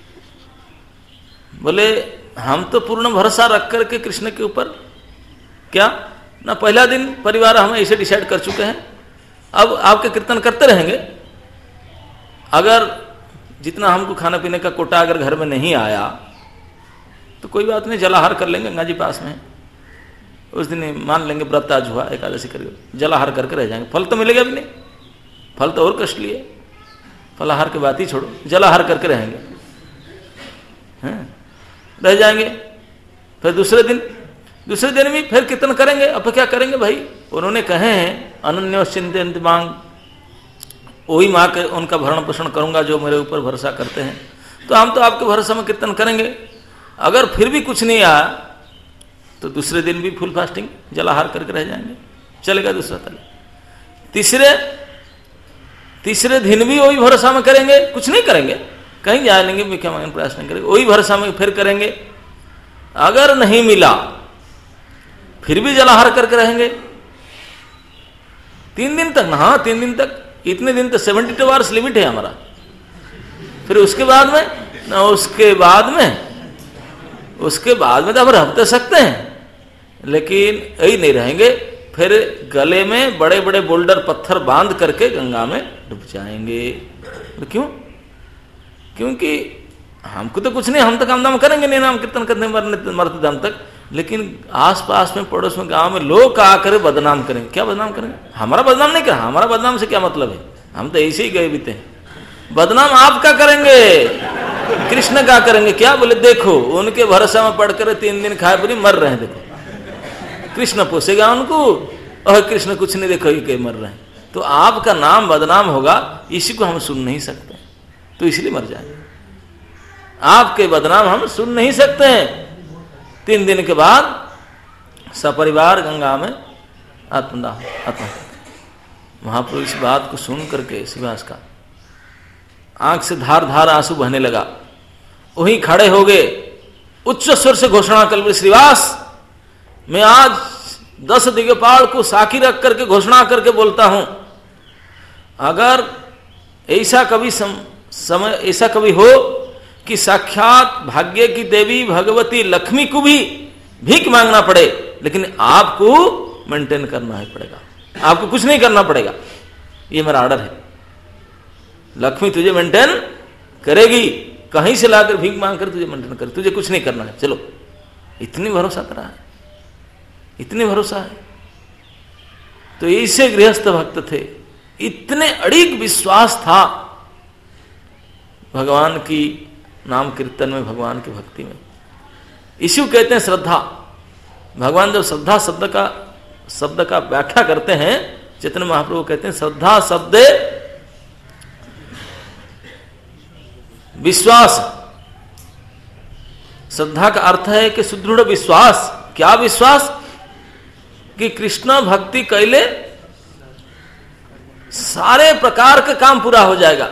बोले हम तो पूर्ण भरोसा रख करके कृष्ण के ऊपर, क्या ना पहला दिन परिवार हम ऐसे डिसाइड कर चुके हैं, अब आपके कीर्तन करते रहेंगे, अगर जितना हमको खाने पीने का कोटा अगर घर में नहीं आया तो कोई बात नहीं, जलाहार कर लेंगे, गंगा जी पास में, उस दिन मान लेंगे व्रत आज हुआ, एकादशी करके जलाहार करके रह जाएंगे, फल तो मिलेगा भी नहीं, फल तो और कष्ट लिए, फलाहार की बात ही छोड़ो, जलाहार करके रहेंगे, हैं रह जाएंगे। फिर दूसरे दिन दूसरे दिन भी फिर कीर्तन करेंगे, अब क्या करेंगे भाई, उन्होंने कहे हैं अनन्योश्चिंत मांग, वही माँ के उनका भरण पोषण करूंगा जो मेरे ऊपर भरोसा करते हैं, तो हम तो आपके भरोसा में कीर्तन करेंगे, अगर फिर भी कुछ नहीं आया तो दूसरे दिन भी फुल फास्टिंग जलाहार करके रह जाएंगे, चलेगा दूसरा तले। तीसरे तीसरे दिन भी वही भरोसा में करेंगे, कुछ नहीं करेंगे, कहीं जा लेंगे, भिक्षा मांगने प्रयास नहीं करेंगे, वही भरोसा में फिर करेंगे। अगर नहीं मिला फिर भी जलाहार करके रहेंगे तीन दिन तक ना। हाँ, तीन दिन तक, इतने दिन तक सेवेंटी टू आवर्स लिमिट है हमारा। फिर उसके बाद में ना, उसके बाद में उसके बाद में तो हम रह तो सकते हैं, लेकिन यही नहीं रहेंगे। फिर गले में बड़े बड़े बोल्डर पत्थर बांध करके गंगा में डूब जाएंगे। तो क्यों? क्योंकि हमको तो कुछ नहीं, हम तो काम दाम करेंगे नहीं, नाम कीर्तन करने मरने मरते दम तक, लेकिन आसपास में पड़ोस में गांव में लोग आकर बदनाम करेंगे। क्या बदनाम करेंगे? हमारा बदनाम नहीं करें, हमारा बदनाम से क्या मतलब है? हम तो ऐसे ही गए बीते हैं। बदनाम आपका करेंगे, कृष्ण का करेंगे। क्या बोले? देखो उनके भरोसा में पड़कर तीन दिन खाए पूरी मर रहे हैं, देखो कृष्ण पोसेगा उनको, और कृष्ण कुछ नहीं, देखो ये मर रहे हैं। तो आपका नाम बदनाम होगा, इसी को हम सुन नहीं सकते, तो इसलिए मर जाएंगे। आपके बदनाम हम सुन नहीं सकते हैं। तीन दिन के बाद सपरिवार गंगा में आत्मदाह आत्मा। महाप्रभु इस बात को सुन करके श्रीवास का आंख से धार धार आंसू बहने लगा। वहीं खड़े हो गए, उच्च स्वर से घोषणा कर, श्रीवास मैं आज दस दिग्पाल को साक्षी रख करके घोषणा करके बोलता हूं, अगर ऐसा कभी सम, समय ऐसा कभी हो कि साक्षात भाग्य की देवी भगवती लक्ष्मी को भी भीख मांगना पड़े, लेकिन आपको मेंटेन करना ही पड़ेगा, आपको कुछ नहीं करना पड़ेगा, ये मेरा ऑर्डर है। लक्ष्मी तुझे मेंटेन करेगी, कहीं से लाकर भीख मांग कर तुझे मेंटेन करे, तुझे कुछ नहीं करना है। चलो, इतनी भरोसा तेरा है, इतनी भरोसा है। तो ऐसे गृहस्थ भक्त थे, इतने अड़िग विश्वास था भगवान की नाम कीर्तन में, भगवान की भक्ति में। इसी को कहते हैं श्रद्धा। भगवान जब श्रद्धा शब्द का शब्द का व्याख्या करते हैं, चैतन्य महाप्रभु कहते हैं श्रद्धा शब्दे विश्वास। श्रद्धा का अर्थ है कि सुदृढ़ विश्वास। क्या विश्वास? कि कृष्ण भक्ति कैले सारे प्रकार का काम पूरा हो जाएगा।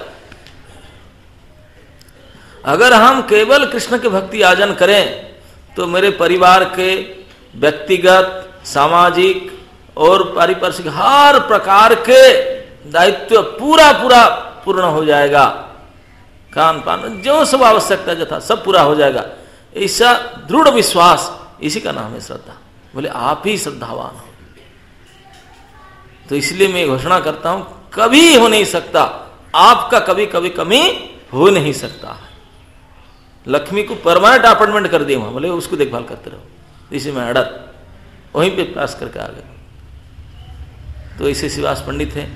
अगर हम केवल कृष्ण की भक्ति आर्जन करें तो मेरे परिवार के व्यक्तिगत, सामाजिक और पारिपार्श्विक हर प्रकार के दायित्व पूरा पूरा पूर्ण हो जाएगा। खान पान जो सब आवश्यकता जो था सब पूरा हो जाएगा। ऐसा दृढ़ विश्वास, इसी का नाम है श्रद्धा। बोले आप ही श्रद्धावान हो। तो इसलिए मैं घोषणा करता हूं, कभी हो नहीं सकता, आपका कभी कभी कमी हो नहीं सकता। लक्ष्मी को परमानेंट अपॉइंटमेंट कर दिए वहां, बोले उसको देखभाल करते रहो, इसी में अड़त वहीं पे पास करके आ गए। तो ऐसे श्रीवास पंडित हैं।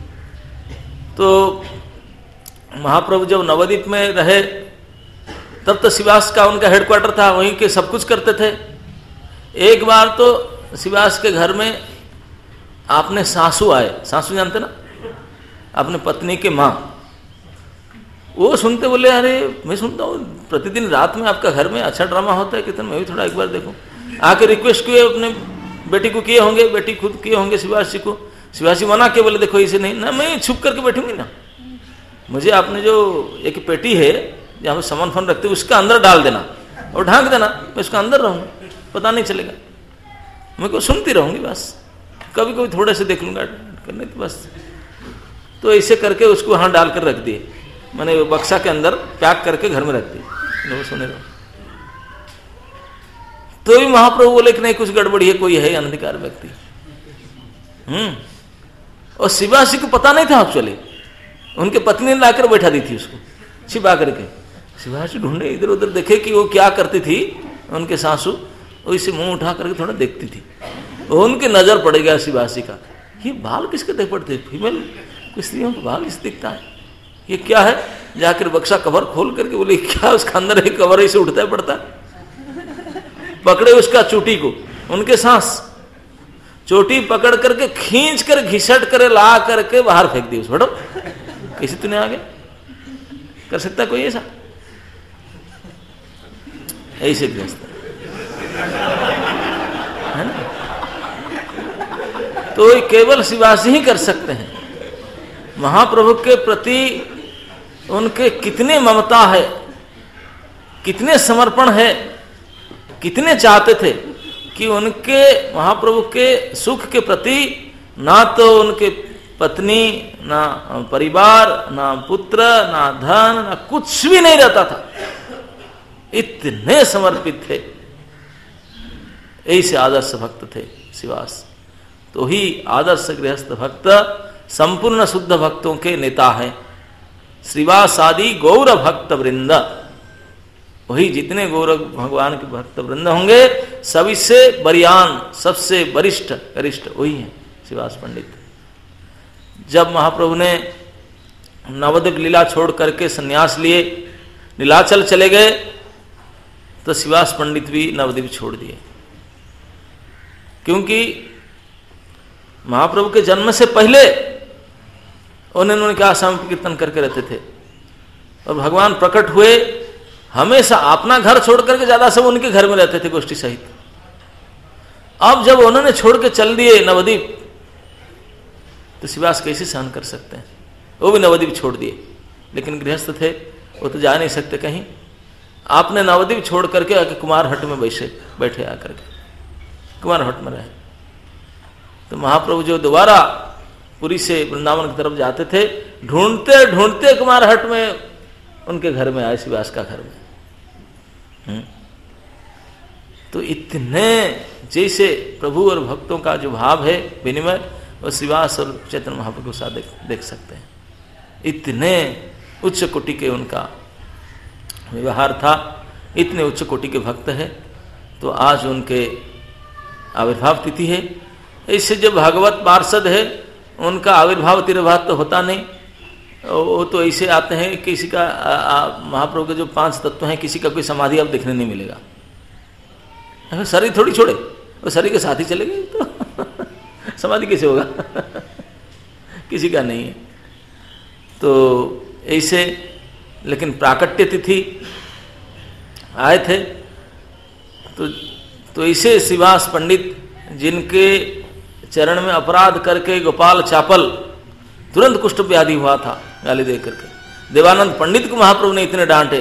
तो महाप्रभु जब नवद्वीप में रहे तब तो श्रीवास का उनका हेडक्वार्टर था, वहीं के सब कुछ करते थे। एक बार तो श्रीवास के घर में आपने सासू आए, सासू जानते ना, अपने पत्नी के माँ, वो सुनते बोले अरे मैं सुनता हूँ प्रतिदिन रात में आपका घर में अच्छा ड्रामा होता है, कितने मैं भी थोड़ा एक बार देखूं। आके रिक्वेस्ट किए, अपने बेटी को किए होंगे, बेटी खुद किए होंगे श्रीवास जी को। श्रीवास जी मना के बोले देखो इसे नहीं ना, मैं छुप करके बैठूंगी ना, मुझे आपने जो एक पेटी है जहाँ पे सामान फान रखते उसका अंदर डाल देना और ढांक देना, मैं उसका अंदर रहूंगा, पता नहीं चलेगा, मैं को सुनती रहूंगी बस, कभी कभी थोड़े से देख लूंगा करने तो बस। तो ऐसे करके उसको वहां डालकर रख दिए, मैंने बक्सा के अंदर पैक करके घर में रख दिए, सुने रहो। तो भी महाप्रभु बोले कि नहीं कुछ गड़बड़ी है, कोई है अनधिकार व्यक्ति। हम्म और श्रीवास जी को पता नहीं था एक्चुअली, उनके पत्नी ने लाकर बैठा दी थी उसको छिपा करके। श्रीवास जी ढूंढे इधर उधर, देखे कि वो क्या करती थी उनके सासू, वो इसे मुंह उठा करके थोड़ा देखती थी। उनकी नजर पड़ गया श्रीवास जी का, ये बाल किसके देख पड़ते, फीमेल स्त्रियों को बाल किस दिखता है, ये क्या है। जाकर बक्सा कवर खोल करके बोले क्या, उसका अंदर एक कवर ऐसे उठता है पड़ता है। पकड़े उसका चोटी को, उनके सांस चोटी पकड़ करके खींच कर घिसट कर ला करके बाहर फेंक दी। उस बड़ो कैसे तूने आगे कर सकता कोई ऐसा, ऐसे गृहस्थ तो ये केवल श्रीवास ही कर सकते हैं। महाप्रभु के प्रति उनके कितने ममता है, कितने समर्पण है, कितने चाहते थे कि उनके महाप्रभु के सुख के प्रति ना तो उनके पत्नी, ना परिवार, ना पुत्र, ना धन, ना कुछ भी नहीं रहता था। इतने समर्पित थे, ऐसे आदर्श भक्त थे श्रीवास। तो ही आदर्श गृहस्थ भक्त संपूर्ण शुद्ध भक्तों के नेता हैं। श्रीवास आदि गौर भक्त वृंद, वही जितने गौर भगवान के भक्त वृंद होंगे सभी से बरियान, सबसे वरिष्ठ वरिष्ठ वही है श्रीवास पंडित। जब महाप्रभु ने नवद्वीप लीला छोड़ करके सन्यास लिए, नीलाचल चले गए, तो श्रीवास पंडित भी नवद्वीप छोड़ दिए। क्योंकि महाप्रभु के जन्म से पहले उन्होंने क्या आश्रम कीर्तन करके रहते थे, और भगवान प्रकट हुए हमेशा अपना घर छोड़ करके ज्यादा सब उनके घर में रहते थे गोष्ठी सहित। अब जब उन्होंने छोड़ के चल दिए नवद्वीप, तो श्रीवास कैसे सहन कर सकते हैं? वो भी नवद्वीप छोड़ दिए, लेकिन गृहस्थ थे, वो तो जा नहीं सकते कहीं। आपने नवद्वीप छोड़ करके आके कुमारहट में बैठे बैठे आकर के कुमारहट में रहे। तो महाप्रभु जो दोबारा पुरी से वृंदावन की तरफ जाते थे, ढूंढते ढूंढते कुमारहट में उनके घर में आए, श्रीवास का घर में। हुँ? तो इतने जैसे प्रभु और भक्तों का जो भाव है विनिमय, और श्रीवास और चैतन्य महाप्रभु के साथ देख, देख सकते हैं। इतने उच्च कोटि के उनका व्यवहार था, इतने उच्च कोटि के भक्त है। तो आज उनके आविर्भाव तिथि है। इससे जो भागवत पार्षद है उनका आविर्भाव तिरुभाव तो होता नहीं, वो तो ऐसे आते हैं, किसी का महाप्रभु के जो पांच तत्व हैं किसी का कोई समाधि अब देखने नहीं मिलेगा। शरीर थोड़ी छोड़े, वो शरीर के साथ ही चले गए तो समाधि कैसे होगा? किसी का नहीं है। तो ऐसे, लेकिन प्राकट्य तिथि आए थे। तो तो ऐसे श्रीवास पंडित जिनके चरण में अपराध करके गोपाल चापल तुरंत कुष्ठ व्याधि हुआ था गाली दे करके, देवानंद पंडित को महाप्रभु ने इतने डांटे।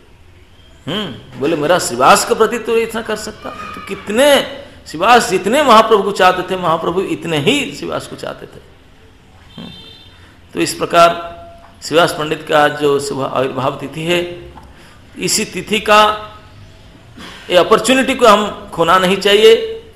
हम्म बोले मेरा श्रीवास के प्रति तो इतना कर सकता? तो कितने श्रीवास जितने महाप्रभु को चाहते थे, महाप्रभु इतने ही श्रीवास को चाहते थे। तो इस प्रकार श्रीवास पंडित का जो शुभ आविर्भाव तिथि है, इसी तिथि का ये अपॉर्चुनिटी को हम खोना नहीं चाहिए।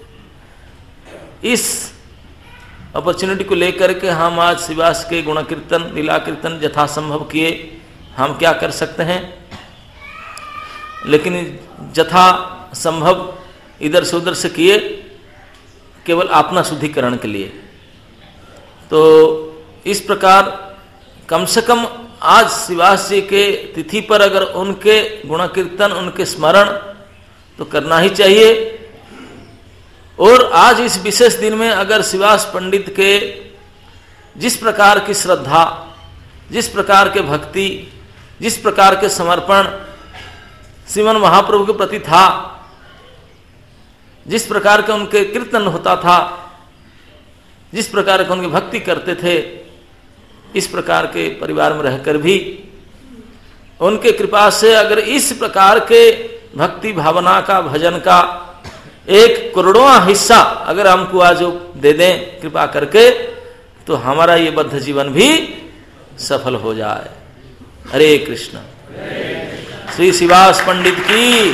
इस अपॉर्चुनिटी को लेकर के हम आज श्रीवास के गुण कीर्तन, लीला कीर्तन यथासंभव किए। हम क्या कर सकते हैं, लेकिन यथा संभव इधर से उधर से किए, केवल अपना शुद्धिकरण के लिए। तो इस प्रकार कम से कम आज श्रीवास जी के तिथि पर अगर उनके गुण कीर्तन, उनके स्मरण तो करना ही चाहिए। और आज इस विशेष दिन में अगर श्रीवास पंडित के जिस प्रकार की श्रद्धा, जिस प्रकार के भक्ति, जिस प्रकार के समर्पण श्रीमन महाप्रभु के प्रति था, जिस प्रकार के उनके कीर्तन होता था, जिस प्रकार के उनकी भक्ति करते थे, इस प्रकार के परिवार में रहकर भी उनके कृपा से अगर इस प्रकार के भक्ति भावना का, भजन का एक करोड़वां हिस्सा अगर हमको आज दे दें कृपा करके, तो हमारा ये बद्ध जीवन भी सफल हो जाए। हरे कृष्ण। श्री श्रीवास पंडित की।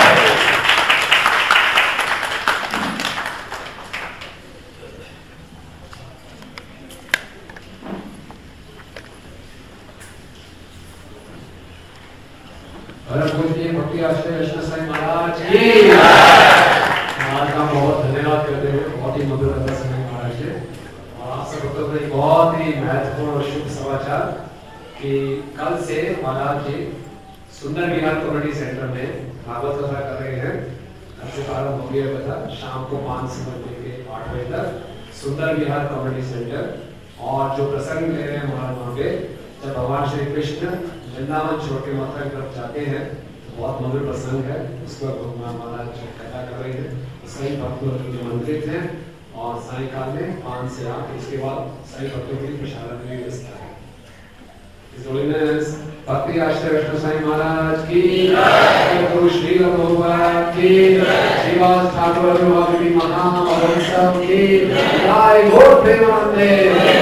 भक्ति आश्रय महाराज की महाराज का बहुत धन्यवाद करते हुए, बहुत ही मधुर समय महाराज जी। और आप सब भक्तों को बहुत ही महत्वपूर्ण और शुभ समाचार कि कल से महाराज जी सुंदर विहार कम्युनिटी सेंटर में भागवत कथा कर रहे हैं। कल से प्रारंभ हो गया कथा, शाम को पाँच से लेके आठ बजे तक सुंदर विहार कम्युनिटी सेंटर। और जो प्रसंग ले रहे हैं महाराज वहाँ पे, जब भगवान श्री कृष्ण वृंदावन छोड़ के मथुरा की तरफ जाते हैं, बहुत मधुर प्रसंग है। उसको महाराज कथा कर रहे हैं। सही भक्त जो मंत्रित हैं और सायंकाल में पाँच से आठ, इसके बाद साई भक्तों के लिए प्रसारण की व्यवस्था है। His Holiness भक्ति आश्रय विष्णु साई महाराज की जय, गुरु श्री प्रभुपाद की जय, श्रीवास ठाकुर जी महावंशम की जय, गौर प्रेमानंदे।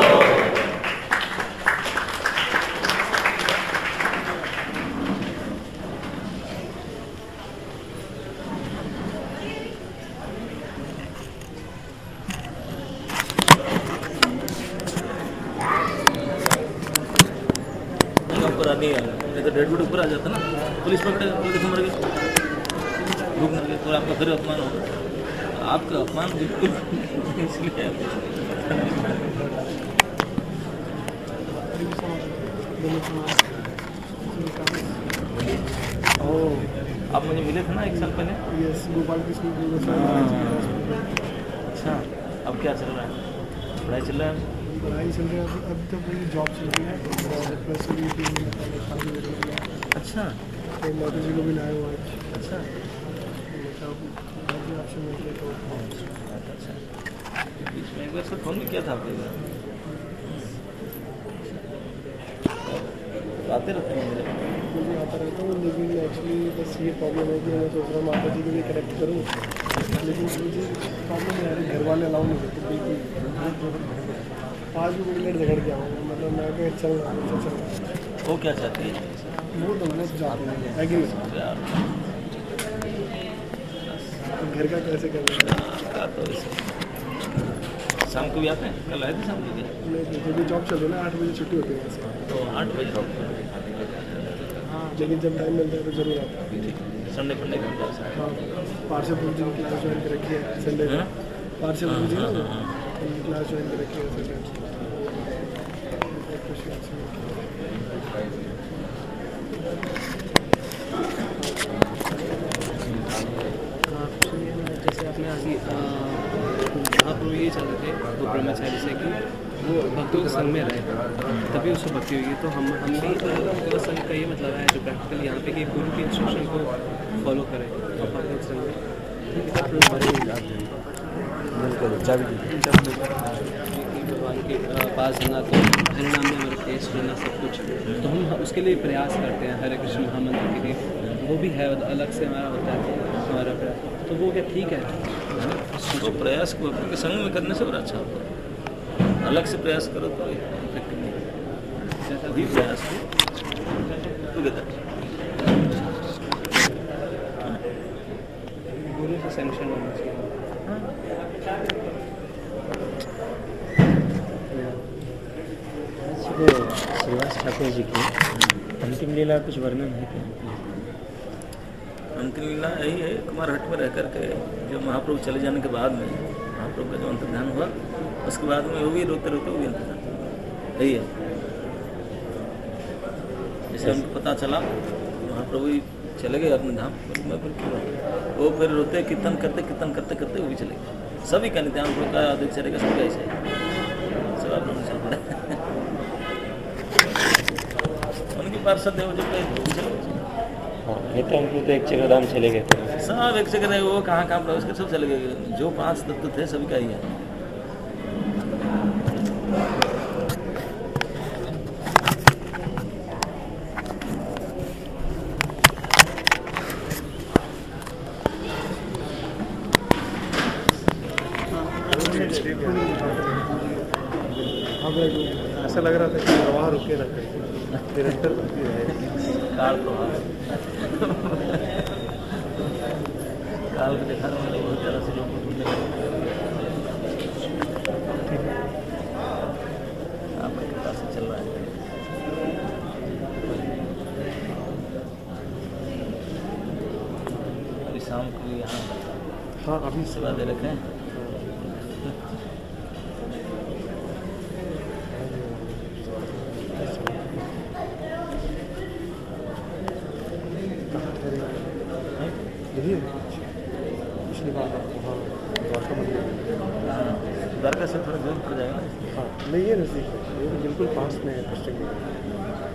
डेड बॉडी ऊपर आ जाता ना, पुलिस पकड़ेगा, पुलिस मर गया, रुक मर गया तो आपका फिर अपमान होगा। आपका अपमान बिल्कुल इसलिए आप मुझे मिले थे ना एक साल पहले। यस, गोपाल कृष्ण। अच्छा, अब क्या चल रहा है? पढ़ाई चल रहा है? पढ़ाई चल रही है, अब तो पूरी जॉब चल रही है। प्लस अच्छा, तो माता जी को भी लाए हुआ आज। अच्छा, आपसे मिलते तो अच्छा, बीच में एक बार सर फोन भी किया था आपके घर, आते रहते हैं मेरे मुझे आता रहता हूँ, लेकिन एक्चुअली बस ये प्रॉब्लम है कि मैं सोच रहा हूँ माता जी के लिए करेक्ट करूँ, लेकिन मुझे प्रॉब्लम है यार, घर वाले अलाउ नहीं करते बिल्कुल। पाँच भी मिनट झगड़ गया हूँ, मतलब मैं भी चल रहा हूँ चल रहा हूँ। वो क्या चाहती है? वो तो मैं जाते हैं आगे घर का कैसे करना तो शाम को भी आते हैं? कल आए थे शाम को? नहीं, जब भी जॉब चल रही है ना, आठ बजे छुट्टी होती है वहाँ से। तो आठ बजे जॉब, हाँ, लेकिन जब टाइम मिलता है तो जरूर आता है। संडे फंडे को जा सकते। हाँ, पार्षद गुरु जी की क्लास ज्वाइन कर रखी है संडे को। पार्षद गुरु जी ना उनकी क्लास ज्वाइन कर रखी है संडे। जैसे अपने अभी आप लोग ये चल रहे थे वो ब्रह्मचारी से कि वो भक्तों के संग में रहे तभी उसको भक्ति हुई। तो हम हम भी भक्तों संग का ये मतलब है जो प्रैक्टिकल यहाँ पे कि गुरु के इंस्ट्रक्शन को फॉलो करें भक्तों के संग में। भगवान के पास जाना तो हरिनाम में हमारा टेस्ट लेना सब कुछ, तो हम उसके लिए प्रयास करते हैं। हरे कृष्ण महामंत्र के लिए वो भी है, अलग से हमारा होता है हमारा प्रयास, तो वो क्या ठीक है। तो प्रयास को अपने संग में करने से और अच्छा होता है, अलग से प्रयास करो तो इफेक्टिव नहीं। जैसा भी प्रयास हो टुगेदर, गुरु से सैंक्शन होना चाहिए। श्रीवास ठाकुर जी की अंतिम लीला कुछ वर्णन है क्या? अंतिम लीला यही है, कुमार हट में रह करके जो महाप्रभु चले जाने के बाद में महाप्रभु का जो अंतर्ध्यान हुआ, उसके बाद में वो भी रोते रोते वो भी अंतर्ध्यान यही है। जैसे उनको पता चला महाप्रभु ही चले गए अपने धाम, मैं फिर क्यों रहूं? वो फिर रोते कीर्तन करते कीर्तन करते करते वो भी चले गए। सभी का नित्यान प्रभु का आदेश चलेगा, सबका ऐसे सब आप लोग चल पड़े। उनके पार्षद है वो जो चले नित्यानंद तो एक जगह धाम चले गए थे, सब एक जगह रहे, वो कहाँ कहाँ प्रवेश कर सब चले गए। जो पांच तत्व थे सभी का ही है। ऐसा लग रहा था कि प्रवाह रुके ना निरंतर बनती रहे। काल प्रभाव काल के देखा बहुत ज़्यादा से लोग आपका कितना से चल रहा है। अभी शाम को यहाँ हाँ, अभी सेवा दे रखे हैं। पिछली बार वहाँ द्वारका मंदिर द्वारका से थोड़ा दूर पड़ जाएगा ना। हाँ, नहीं ये नज़दीक है, ये बिल्कुल पास में है डिस्ट्रिक्ट में।